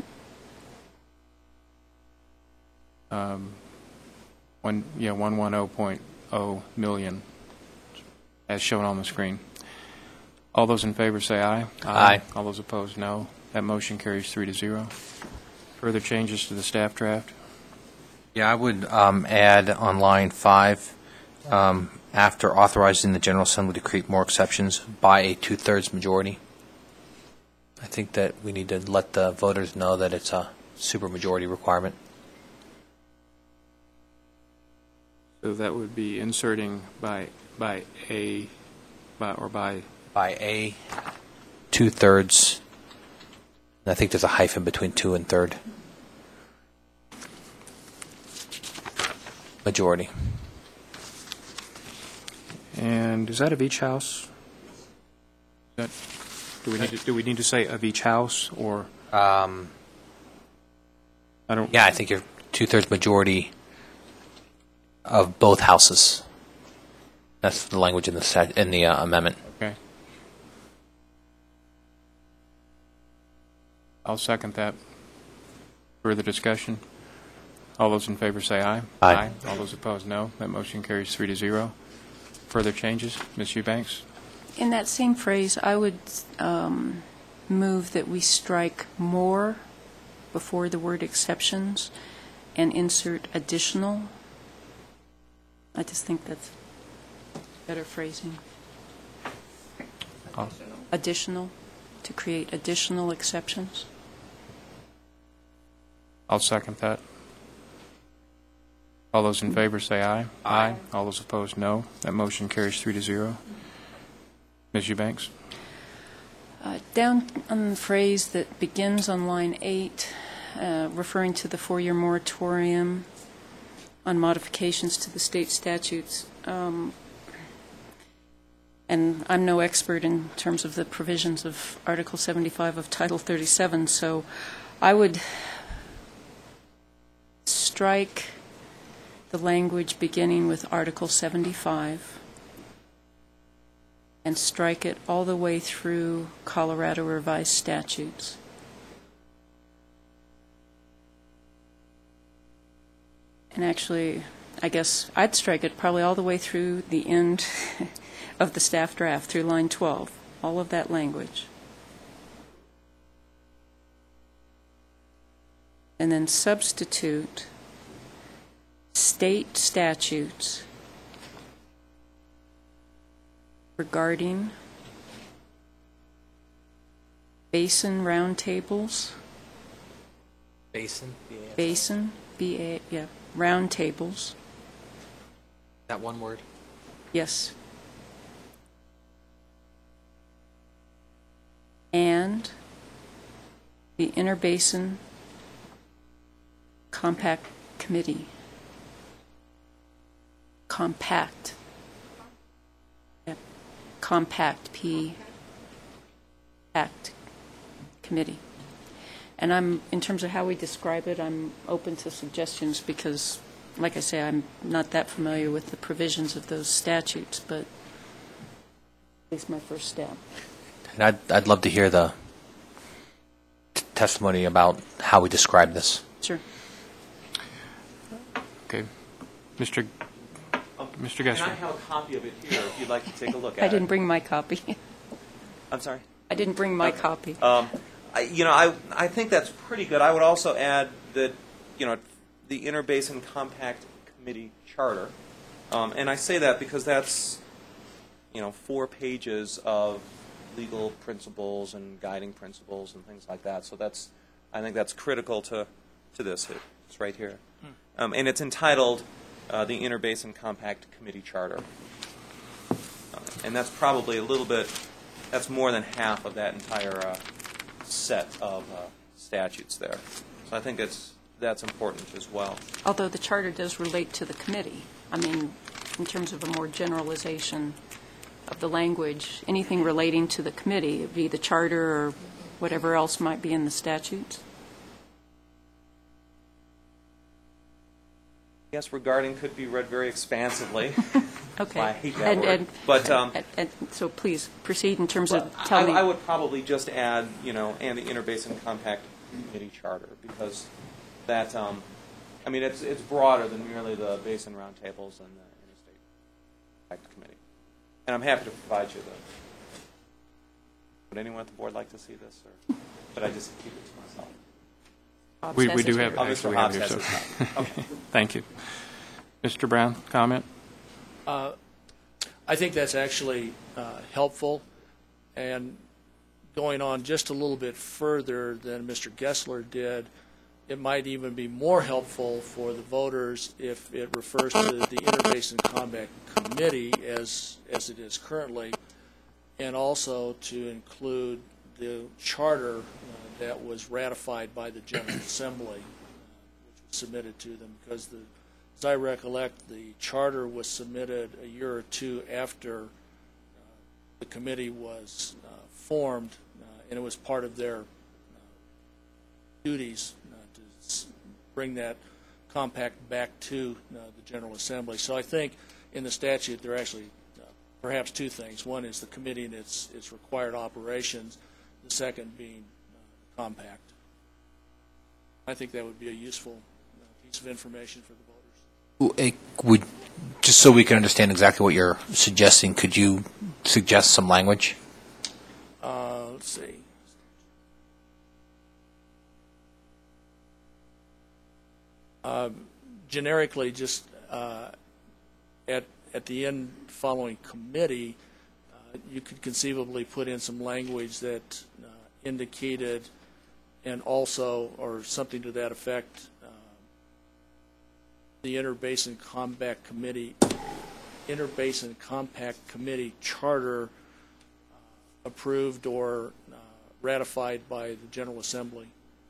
Um, one, yeah, one one zero point zero million. As shown on the screen. All those in favor say aye. Aye. All those opposed, no. That motion carries three to zero. Further changes to the staff draft? Yeah, I would um, add on line five, um, after authorizing the General Assembly to create more exceptions by a two-thirds majority. I think that we need to let the voters know that it's a supermajority requirement. So that would be inserting by by a by or by By a two-thirds. I think there's a hyphen between two and third. Majority. And is that of each house? Is that, do we need to, do we need to say of each house or Um, I don't? yeah, I think you're two-thirds majority of both houses. That's the language in the stat- in the uh, amendment. Okay. I'll second that. Further discussion? All those in favor say aye. Aye. All those opposed, no. That motion carries three to zero. Further changes? Miz Eubanks? In that same phrase, I would um, move that we strike more before the word exceptions and insert additional. I just think that's better phrasing. I'll- Additional, to create additional exceptions. I'll second that. All those in favor say aye. Aye. All those opposed, no. That motion carries three to zero. Miz Eubanks? Uh, Down on the phrase that begins on line eight, uh, referring to the four-year moratorium on modifications to the state statutes, um, and I'm no expert in terms of the provisions of Article seventy-five of Title thirty-seven, so I would strike the language beginning with Article seventy-five and strike it all the way through Colorado revised statutes. And actually, I guess I'd strike it probably all the way through the end of the staff draft, through line twelve, all of that language. And then substitute state statutes regarding basin roundtables, Basin? basin, B A, yeah, roundtables, That one word? yes. And the Interbasin Compact Committee. Compact Compact P Act Committee. And I'm, in terms of how we describe it, I'm open to suggestions because, like I say, I'm not that familiar with the provisions of those statutes, but at least my first step. And I'd, I'd love to hear the t- testimony about how we describe this. Sure. Okay. Mister Mister Gessler. And I have a copy of it here if you'd like to take a look at I it. didn't bring my copy. I'm sorry? I didn't bring my Okay. copy. Um, I, you know, I, I think that's pretty good. I would also add that, you know, the Interbasin Compact Committee Charter, um, and I say that because that's, you know, four pages of legal principles and guiding principles and things like that. So that's, I think that's critical to, to this. It's right here. Um, and it's entitled uh, the Interbasin Compact Committee Charter. Uh, and that's probably a little bit, that's more than half of that entire uh, set of uh, statutes there. So I think it's, that's important as well. Although the charter does relate to the committee. I mean, in terms of a more generalization of the language, anything relating to the committee, it'd be the charter or whatever else might be in the statutes. I guess regarding could be read very expansively. Okay. I hate that And- word. and- But um, and- and so please proceed in terms Well, of I, telling. I would probably just add, you know, and the Interbasin Compact Committee Charter, because that, um, I mean, it's it's broader than merely the Basin Roundtables and the Interstate Compact Committee. And I'm happy to provide you the. Would anyone at the board like to see this, or should I just keep it to myself? Hobbs We, has we do it have, here. Oh, actually, Mister we have Hobbs here, has so- his copy. Okay. Thank you. Mister Brown, comment? Uh, I think that's actually uh, helpful, and going on just a little bit further than Mister Gessler did, it might even be more helpful for the voters if it refers to the Interbasin Combat Committee as, as it is currently, and also to include the charter uh, that was ratified by the General Assembly, uh, which was submitted to them, because the as I recollect, the charter was submitted a year or two after uh, the committee was uh, formed, uh, and it was part of their uh, duties uh, to s- bring that compact back to uh, the General Assembly. So I think in the statute there are actually uh, perhaps two things. One is the committee and its, its required operations, the second being uh, compact. I think that would be a useful uh, piece of information for the voters. It would, just so we can understand exactly what you're suggesting, could you suggest some language? Uh, let's see. Uh, generically, just uh, at at the end following committee, uh, you could conceivably put in some language that uh, indicated, and also, or something to that effect, uh, the Interbasin Compact Committee, Interbasin Compact Committee Charter uh, approved or uh, ratified by the General Assembly.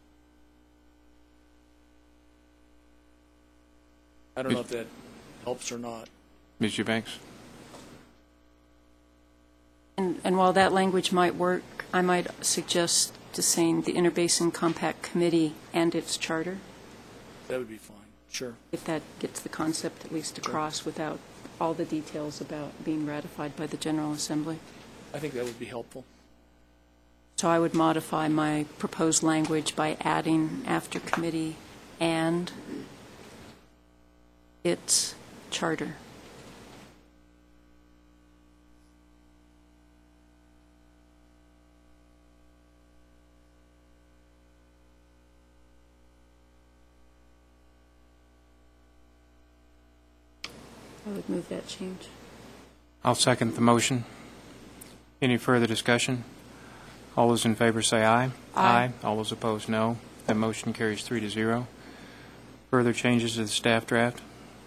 I don't know if that helps or not. Miz Eubanks? And, and while that language might work, I might suggest just saying the Interbasin Compact Committee and its charter, That would be fine. Sure. if that gets the concept at least across without all the details about being ratified by the General Assembly. I think that would be helpful. So I would modify my proposed language by adding after committee and its charter. I would move that change. I'll second the motion. Any further discussion? All those in favor say aye. Aye. All those opposed, no. That motion carries three to zero. Further changes to the staff draft?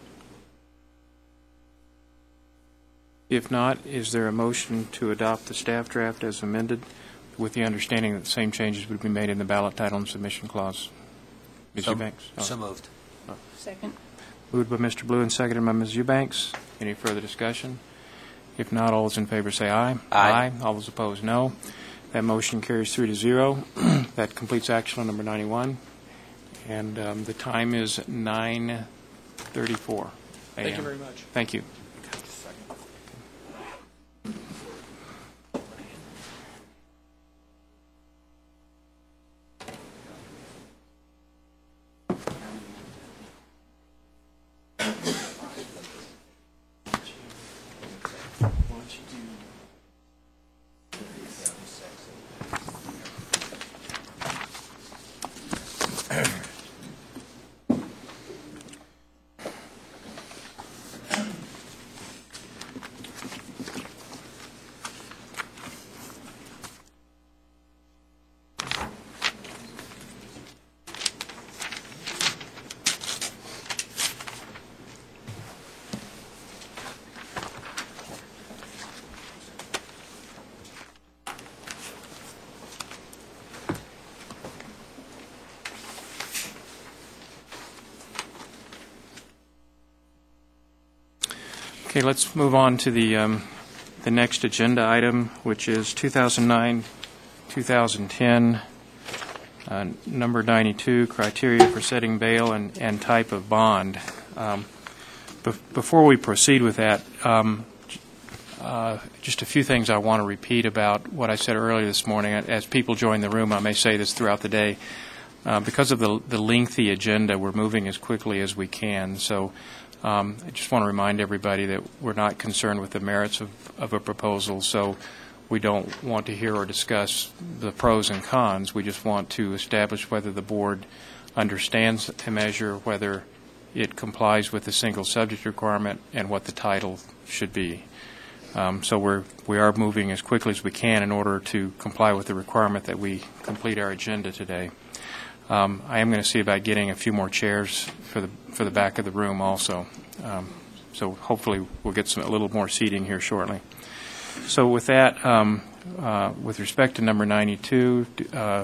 If not, is there a motion to adopt the staff draft as amended with the understanding that the same changes would be made in the ballot title and submission clause? Miz So- Eubanks? Oh. So moved. Second. Moved by Mister Blue and seconded by Miz Eubanks. Any further discussion? If not, all those in favor say aye. Aye. All those opposed, no. That motion carries three to zero. That completes action on number ninety-one. And um, the time is nine thirty-four a m Thank you very much. Thank you. Okay, let's move on to the um, the next agenda item, which is two thousand nine, two thousand ten, uh, number ninety-two, criteria for setting bail and, and type of bond. Um, be- before we proceed with that, um, uh, just a few things I want to repeat about what I said earlier this morning. As people join the room, I may say this throughout the day. Uh, because of the, the lengthy agenda, we're moving as quickly as we can. So um, I just want to remind everybody that we're not concerned with the merits of, of a proposal, so we don't want to hear or discuss the pros and cons. We just want to establish whether the board understands a measure, whether it complies with the single subject requirement, and what the title should be. Um, so we're, we are moving as quickly as we can in order to comply with the requirement that we complete our agenda today. Um, I am going to see about getting a few more chairs for the for the back of the room also. Um, so hopefully we'll get some a little more seating here shortly. So with that, um, uh, with respect to number ninety-two, uh,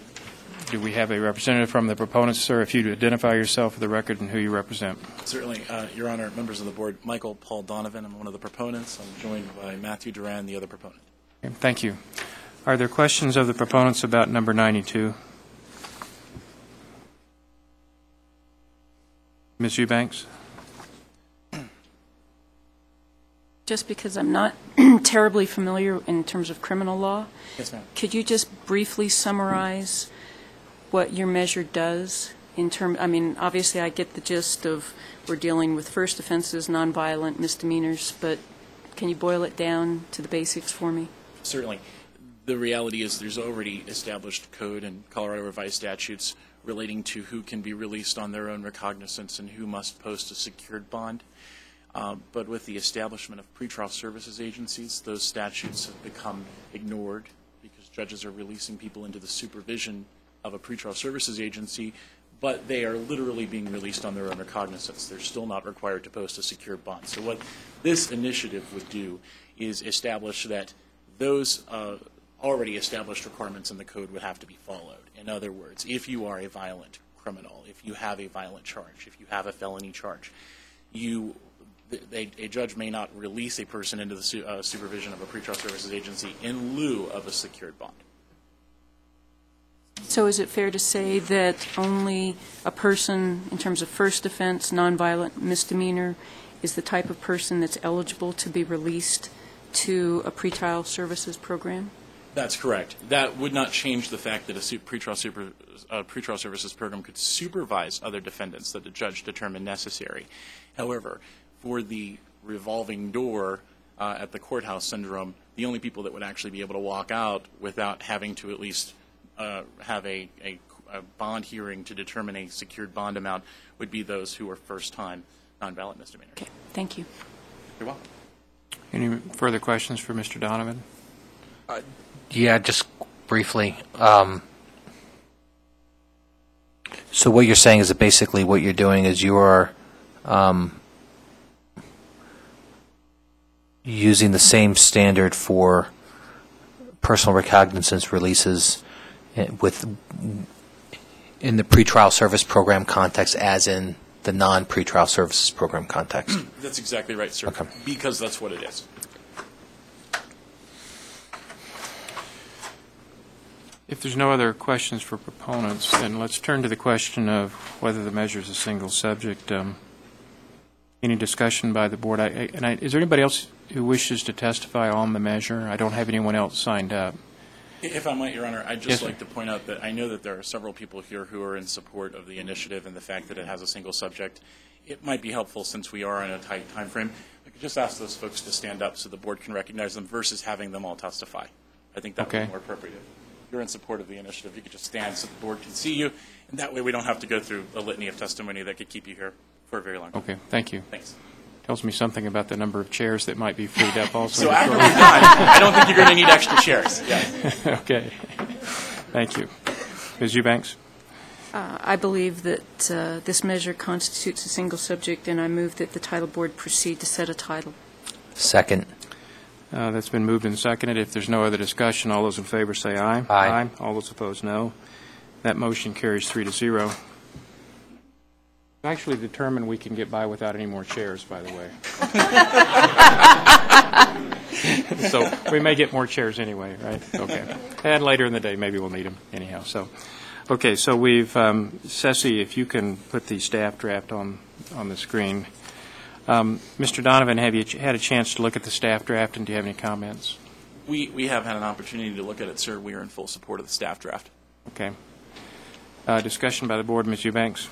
do we have a representative from the proponents, sir? If you'd identify yourself for the record and who you represent. Certainly, uh, Your Honor, members of the board, Michael Paul Donovan. I'm one of the proponents. I'm joined by Matthew Duran, the other proponent. Okay, thank you. Are there questions of the proponents about number ninety-two? Miz Eubanks? Just because I'm not terribly familiar in terms of criminal law, Yes, ma'am. could you just briefly summarize what your measure does in term, I mean, obviously I get the gist of we're dealing with first offenses, nonviolent misdemeanors, but can you boil it down to the basics for me? Certainly. The reality is there's already established code and Colorado revised statutes relating to who can be released on their own recognizance and who must post a secured bond. Uh, but with the establishment of pretrial services agencies, those statutes have become ignored because judges are releasing people into the supervision of a pretrial services agency, but they are literally being released on their own recognizance. They're still not required to post a secured bond. So what this initiative would do is establish that those uh, already established requirements in the code would have to be followed. In other words, if you are a violent criminal, if you have a violent charge, if you have a felony charge, you a, a judge may not release a person into the su uh, supervision of a pretrial services agency in lieu of a secured bond. So is it fair to say that only a person, in terms of first offense, nonviolent misdemeanor, is the type of person that's eligible to be released to a pretrial services program? That's correct. That would not change the fact that a su pretrial, super, uh, pretrial services program could supervise other defendants that the judge determined necessary. However, for the revolving door uh, at the courthouse syndrome, the only people that would actually be able to walk out without having to at least uh, have a, a, a bond hearing to determine a secured bond amount would be those who are first-time nonviolent misdemeanors. Okay, thank you. You're welcome. Any further questions for Mister Donovan? Uh, yeah, just briefly. Um, so what you're saying is that basically what you're doing is you are um, using the same standard for personal recognizance releases with in the pretrial service program context as in the non-pretrial services program context. That's exactly right, sir. Okay. Because that's what it is. If there's no other questions for proponents, then let's turn to the question of whether the measure is a single subject. Um, Any discussion by the board? I, I- and I, is there anybody else who wishes to testify on the measure? I don't have anyone else signed up. If I might, Your Honor, I'd just Yes, sir. like to point out that I know that there are several people here who are in support of the initiative and the fact that it has a single subject. It might be helpful, since we are in a tight time frame, I could just ask those folks to stand up so the board can recognize them versus having them all testify. I think that would Okay. be more appropriate. If you're in support of the initiative, you could just stand so the board can see you, and that way we don't have to go through a litany of testimony that could keep you here for a very long time. Okay, thank you. Thanks. Tells me something about the number of chairs that might be freed up also. So after we're done, I don't think you're going to need extra chairs. Yes. Okay. Thank you. Miz Eubanks? Uh, I believe that uh, this measure constitutes a single subject, and I move that the title board proceed to set a title. Second. Uh, That's been moved and seconded. If there's no other discussion, all those in favor say aye. Aye. All those opposed, no. That motion carries three to zero. Actually determined we can get by without any more chairs, by the way. So we may get more chairs anyway, right? Okay. And later in the day, maybe we'll need them anyhow. So, okay, so we've, um, Ceci, if you can put the staff draft on, on the screen. Um, Mister Donovan, have you ch- had a chance to look at the staff draft, and do you have any comments? We, we have had an opportunity to look at it, sir. We are in full support of the staff draft. Okay. Uh, Discussion by the board, Miz Eubanks?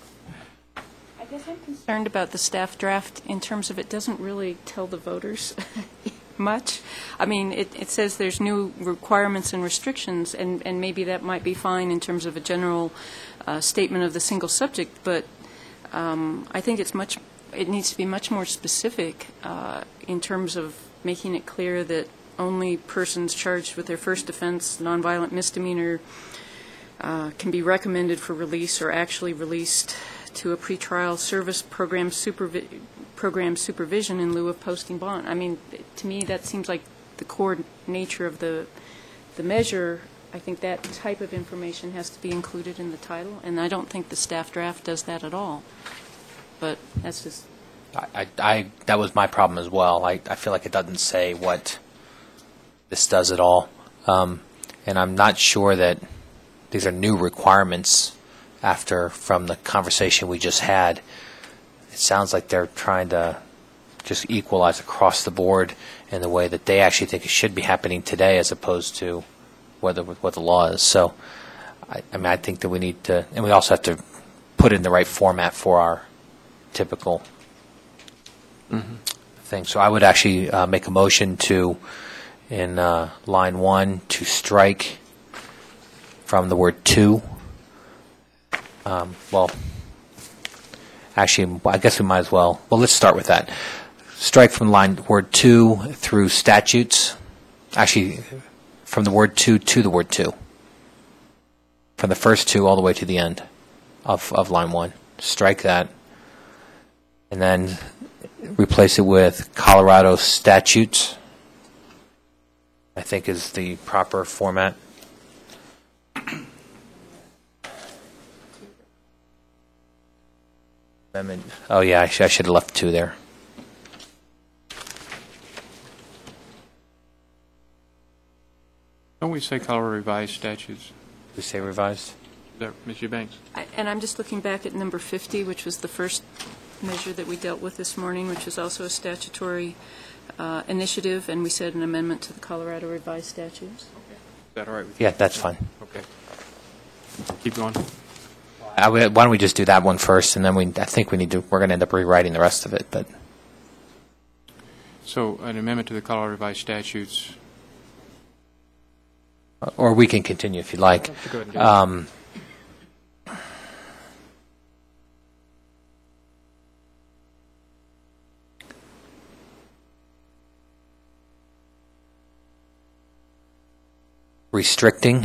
I guess I'm concerned about the staff draft in terms of it doesn't really tell the voters much. I mean, it, it says there's new requirements and restrictions, and, and maybe that might be fine in terms of a general uh, statement of the single subject, but um, I think it's much, it needs to be much more specific uh, in terms of making it clear that only persons charged with their first offense, nonviolent misdemeanor, uh, can be recommended for release or actually released to a pretrial service program supervi- program supervision in lieu of posting bond. I mean, to me, that seems like the core nature of the the measure. I think that type of information has to be included in the title, and I don't think the staff draft does that at all. But that's just... I, I, I that was my problem as well. I, I feel like it doesn't say what this does at all. Um, and I'm not sure that these are new requirements after from the conversation we just had. It sounds like they're trying to just equalize across the board in the way that they actually think it should be happening today, as opposed to whether what the law is. So, I, I mean, I think that we need to, and we also have to put it in the right format for our typical Mm-hmm. thing. So I would actually uh, make a motion to, in uh, line one, to strike from the word "to." Um, well, actually, I guess we might as well. Well, let's start with that. Strike from line word "to" through statutes. Actually, from the word "to" to the word "to." From the first two all the way to the end of, of line one. Strike that. And then replace it with Colorado statutes, I think is the proper format. Amendment. Oh, yeah, I, sh- I should have left two there. Don't we say Colorado revised statutes? We say revised? Is that, Miz Eubanks? I- And I'm just looking back at number fifty, which was the first measure that we dealt with this morning, which is also a statutory uh, initiative, and we said an amendment to the Colorado revised statutes. Is that all right with you? Yeah, that's fine. Okay. Keep going. I would- why don't we just do that one first, and then we, I think we need to, we're going to end up rewriting the rest of it, but So an amendment to the Colorado revised statutes. or we can continue if you'd like. Go ahead and do it. Um, restricting.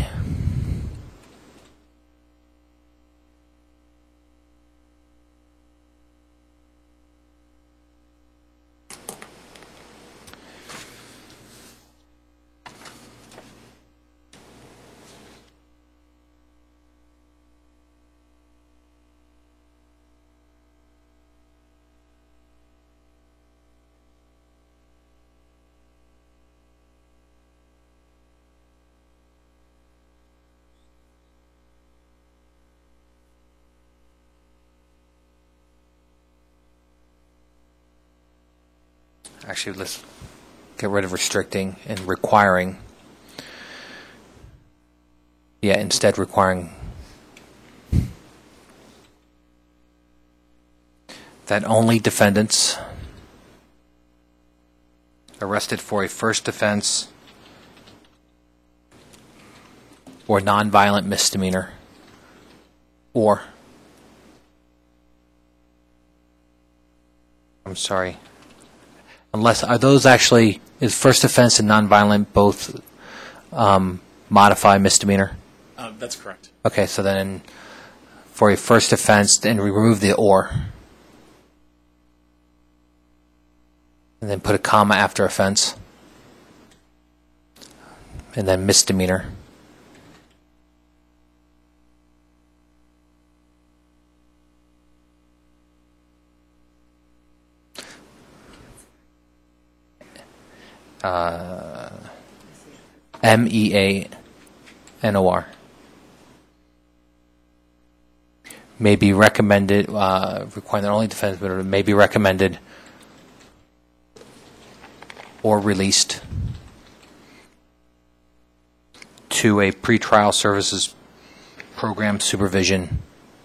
actually, let's get rid of restricting and requiring. Yeah, instead requiring that only defendants arrested for a first offense or nonviolent misdemeanor or I'm sorry unless are those actually is first offense and nonviolent both um, modify misdemeanor? Uh, that's correct. Okay, so then for a first offense, then remove the or. And then put a comma after offense. And then misdemeanor. Uh, M E A N O R. May be recommended, uh, requiring that only defendants but may be recommended or released to a pretrial services program supervision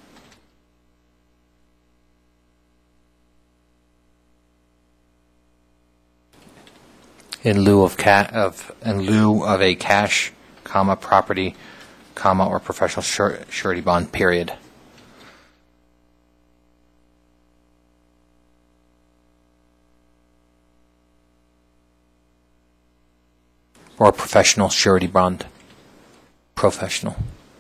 in lieu of ca- of in lieu of a cash, comma property, comma or professional sur- surety bond. Period. Or professional surety bond. Professional.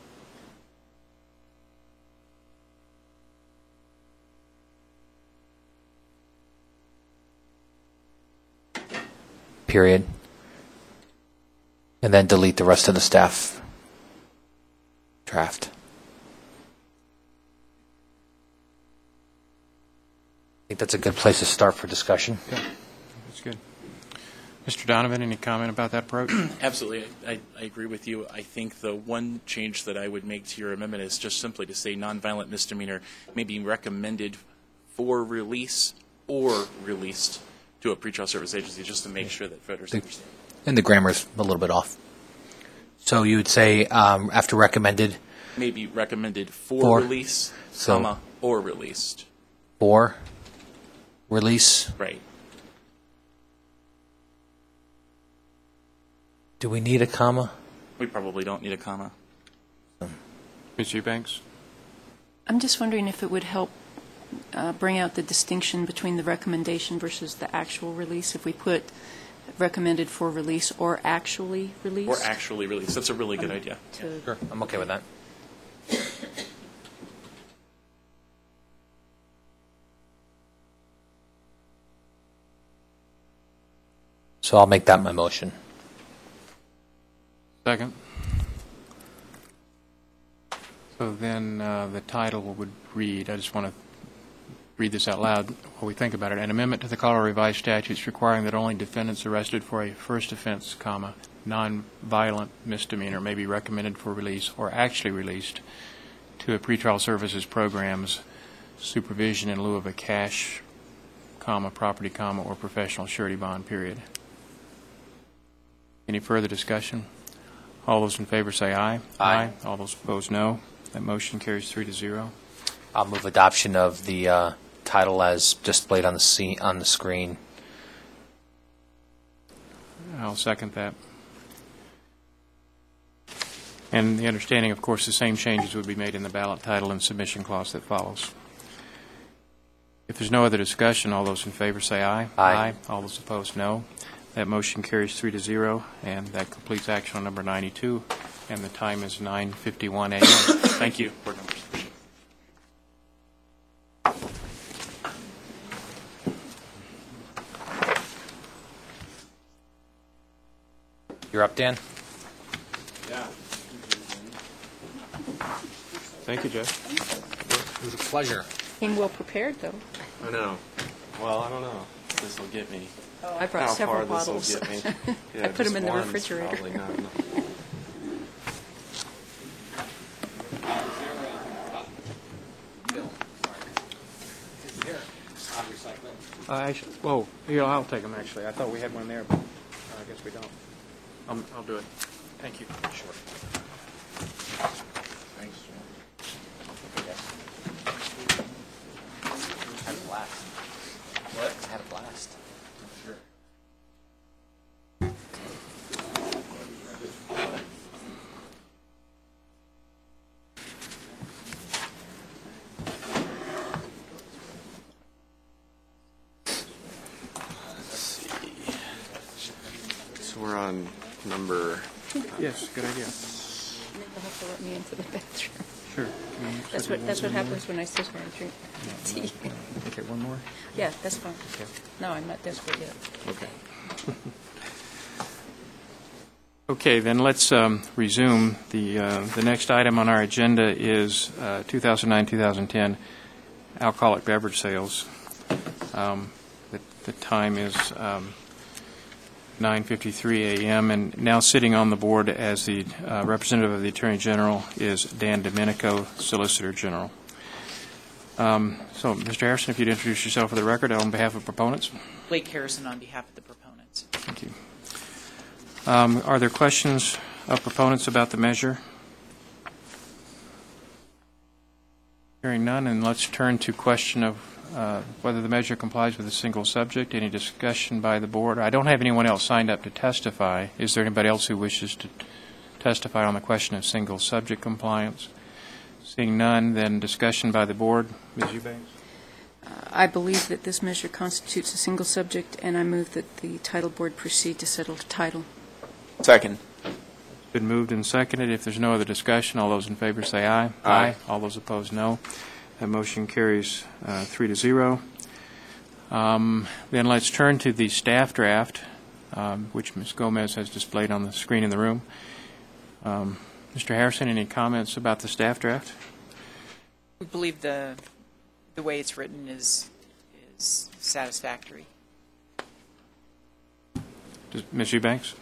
Period. And then delete the rest of the staff draft. I think that's a good place to start for discussion. Okay. That's good. Mister Donovan, any comment about that approach? Absolutely. I, I agree with you. I think the one change that I would make to your amendment is just simply to say nonviolent misdemeanor may be recommended for release or released to a pretrial service agency, just to make sure that voters understand. And the grammar's a little bit off. So you would say um, after recommended? May be recommended for, for release, so comma, or released. For release? Right. Do we need a comma? We probably don't need a comma. Miz Eubanks? I'm just wondering if it would help uh, bring out the distinction between the recommendation versus the actual release if we put recommended for release or actually released. Or actually released. That's a really good idea. To- Sure, I'm okay with that. So I'll make that my motion. Second. So then uh, the title would read, I just want to read this out loud while we think about it. An amendment to the Colorado Revised Statutes requiring that only defendants arrested for a first offense, comma, non-violent misdemeanor may be recommended for release or actually released to a pretrial services program's supervision in lieu of a cash, comma, property, comma, or professional surety bond, period. Any further discussion? All those in favor say aye. Aye. All those opposed, no. That motion carries three to zero. I'll move adoption of the uh, title as displayed on the scene, on the screen. I'll second that. And the understanding, of course, the same changes would be made in the ballot title and submission clause that follows. If there's no other discussion, all those in favor say aye. Aye. All those opposed, no. That motion carries three to zero, and that completes action on number ninety-two, and the time is nine fifty-one a m Thank you, board members. You're up, Dan? Yeah. Thank you, Jeff. It was a pleasure. Came well prepared, though. I know. Well, I don't know. This will get me. Oh, I brought How several far bottles. this will get me. Yeah, I put them just in the one's refrigerator. Probably not enough. Uh, actually, whoa, here, I'll take them, actually. I thought we had one there, but uh, I guess we don't. Um, I'll do it. Thank you. Sure. Thanks. Had a blast. What? Had a blast. Sure. So we're on number. Yes, good idea. You'll have to let me into the bathroom. Sure. That's what, that's what happens when I sit here and drink tea. Okay, one more? Yeah, that's fine. Okay. No, I'm not desperate yet. Okay. Okay, then let's um, resume. The uh, the next item on our agenda is uh, two thousand nine two thousand ten alcoholic beverage sales. Um, the, the time is um, nine fifty-three a m and now sitting on the board as the uh, representative of the Attorney General is Dan Domenico, Solicitor General. Um, so, Mister Harrison, if you'd introduce yourself for the record on behalf of proponents. Blake Harrison on behalf of the proponents. Thank you. Um, are there questions of proponents about the measure? Hearing none, and let's turn to question of uh, whether the measure complies with a single subject. Any discussion by the board? I don't have anyone else signed up to testify. Is there anybody else who wishes to testify on the question of single subject compliance? Seeing none, then discussion by the board. Miz Eubanks? I believe that this measure constitutes a single subject, and I move that the title board proceed to settle the title. Second. Been moved and seconded. If there's no other discussion, all those in favor say aye. Aye. All those opposed, no. That motion carries uh, three to zero. Um, then let's turn to the staff draft, um, which Miz Gomez has displayed on the screen in the room. Um, Mister Harrison, any comments about the staff draft? We believe the the way it's written is is satisfactory. Does, Miz Eubanks?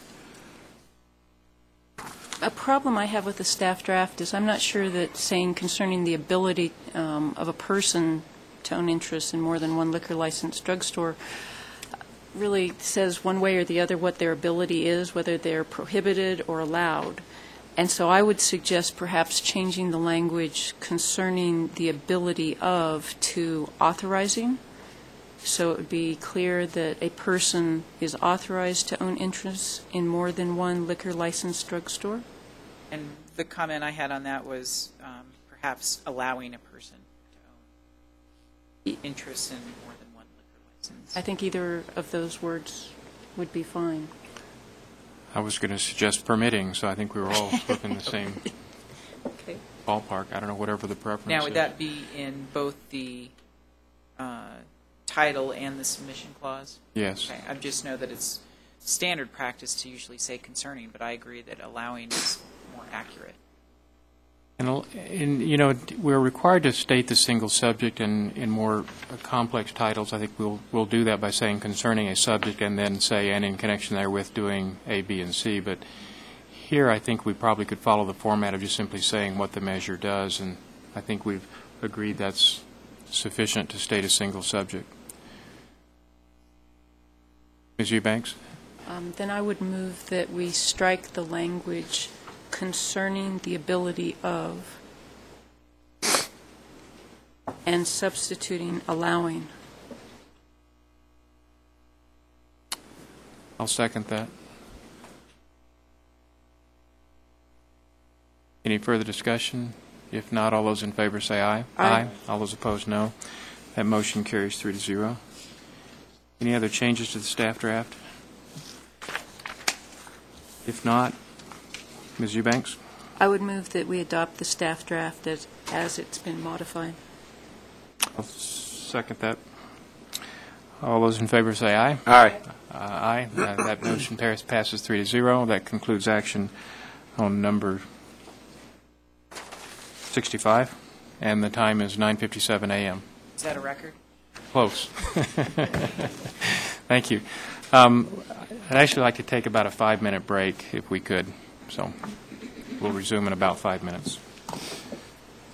A problem I have with the staff draft is I'm not sure that saying concerning the ability um, of a person to own interests in more than one liquor licensed drugstore really says one way or the other what their ability is, whether they're prohibited or allowed. And so I would suggest perhaps changing the language concerning the ability of to authorizing. So it would be clear that a person is authorized to own interests in more than one liquor licensed drugstore. And the comment I had on that was um, perhaps allowing a person to own interests in more than one liquor license. I think either of those words would be fine. I was going to suggest permitting, so I think we were all looking the same Okay. ballpark. I don't know, whatever the preference Now, is. would that be in both the uh, title and the submission clause? Yes. Okay. I just know that it's standard practice to usually say concerning, but I agree that allowing is more accurate. And, and, you know, we're required to state the single subject in, in more complex titles. I think we'll we'll do that by saying concerning a subject and then say and in connection therewith doing A, B, and C. But here I think we probably could follow the format of just simply saying what the measure does, and I think we've agreed that's sufficient to state a single subject. Miz Eubanks? Um, then I would move that we strike the language concerning the ability of and substituting allowing. I'll second that. Any further discussion? If not, all those in favor say aye. Aye. All those opposed, no. That motion carries three to zero. Any other changes to the staff draft? If not, Miz Eubanks? I would move that we adopt the staff draft as, as it's been modified. I'll second that. All those in favor say aye. Aye. Uh, aye. That, that motion pass, passes three to zero. That concludes action on number sixty-five, and the time is nine fifty-seven a m Is that a record? Close. Thank you. Um, I'd actually like to take about a five-minute break, if we could. So we'll resume in about five minutes.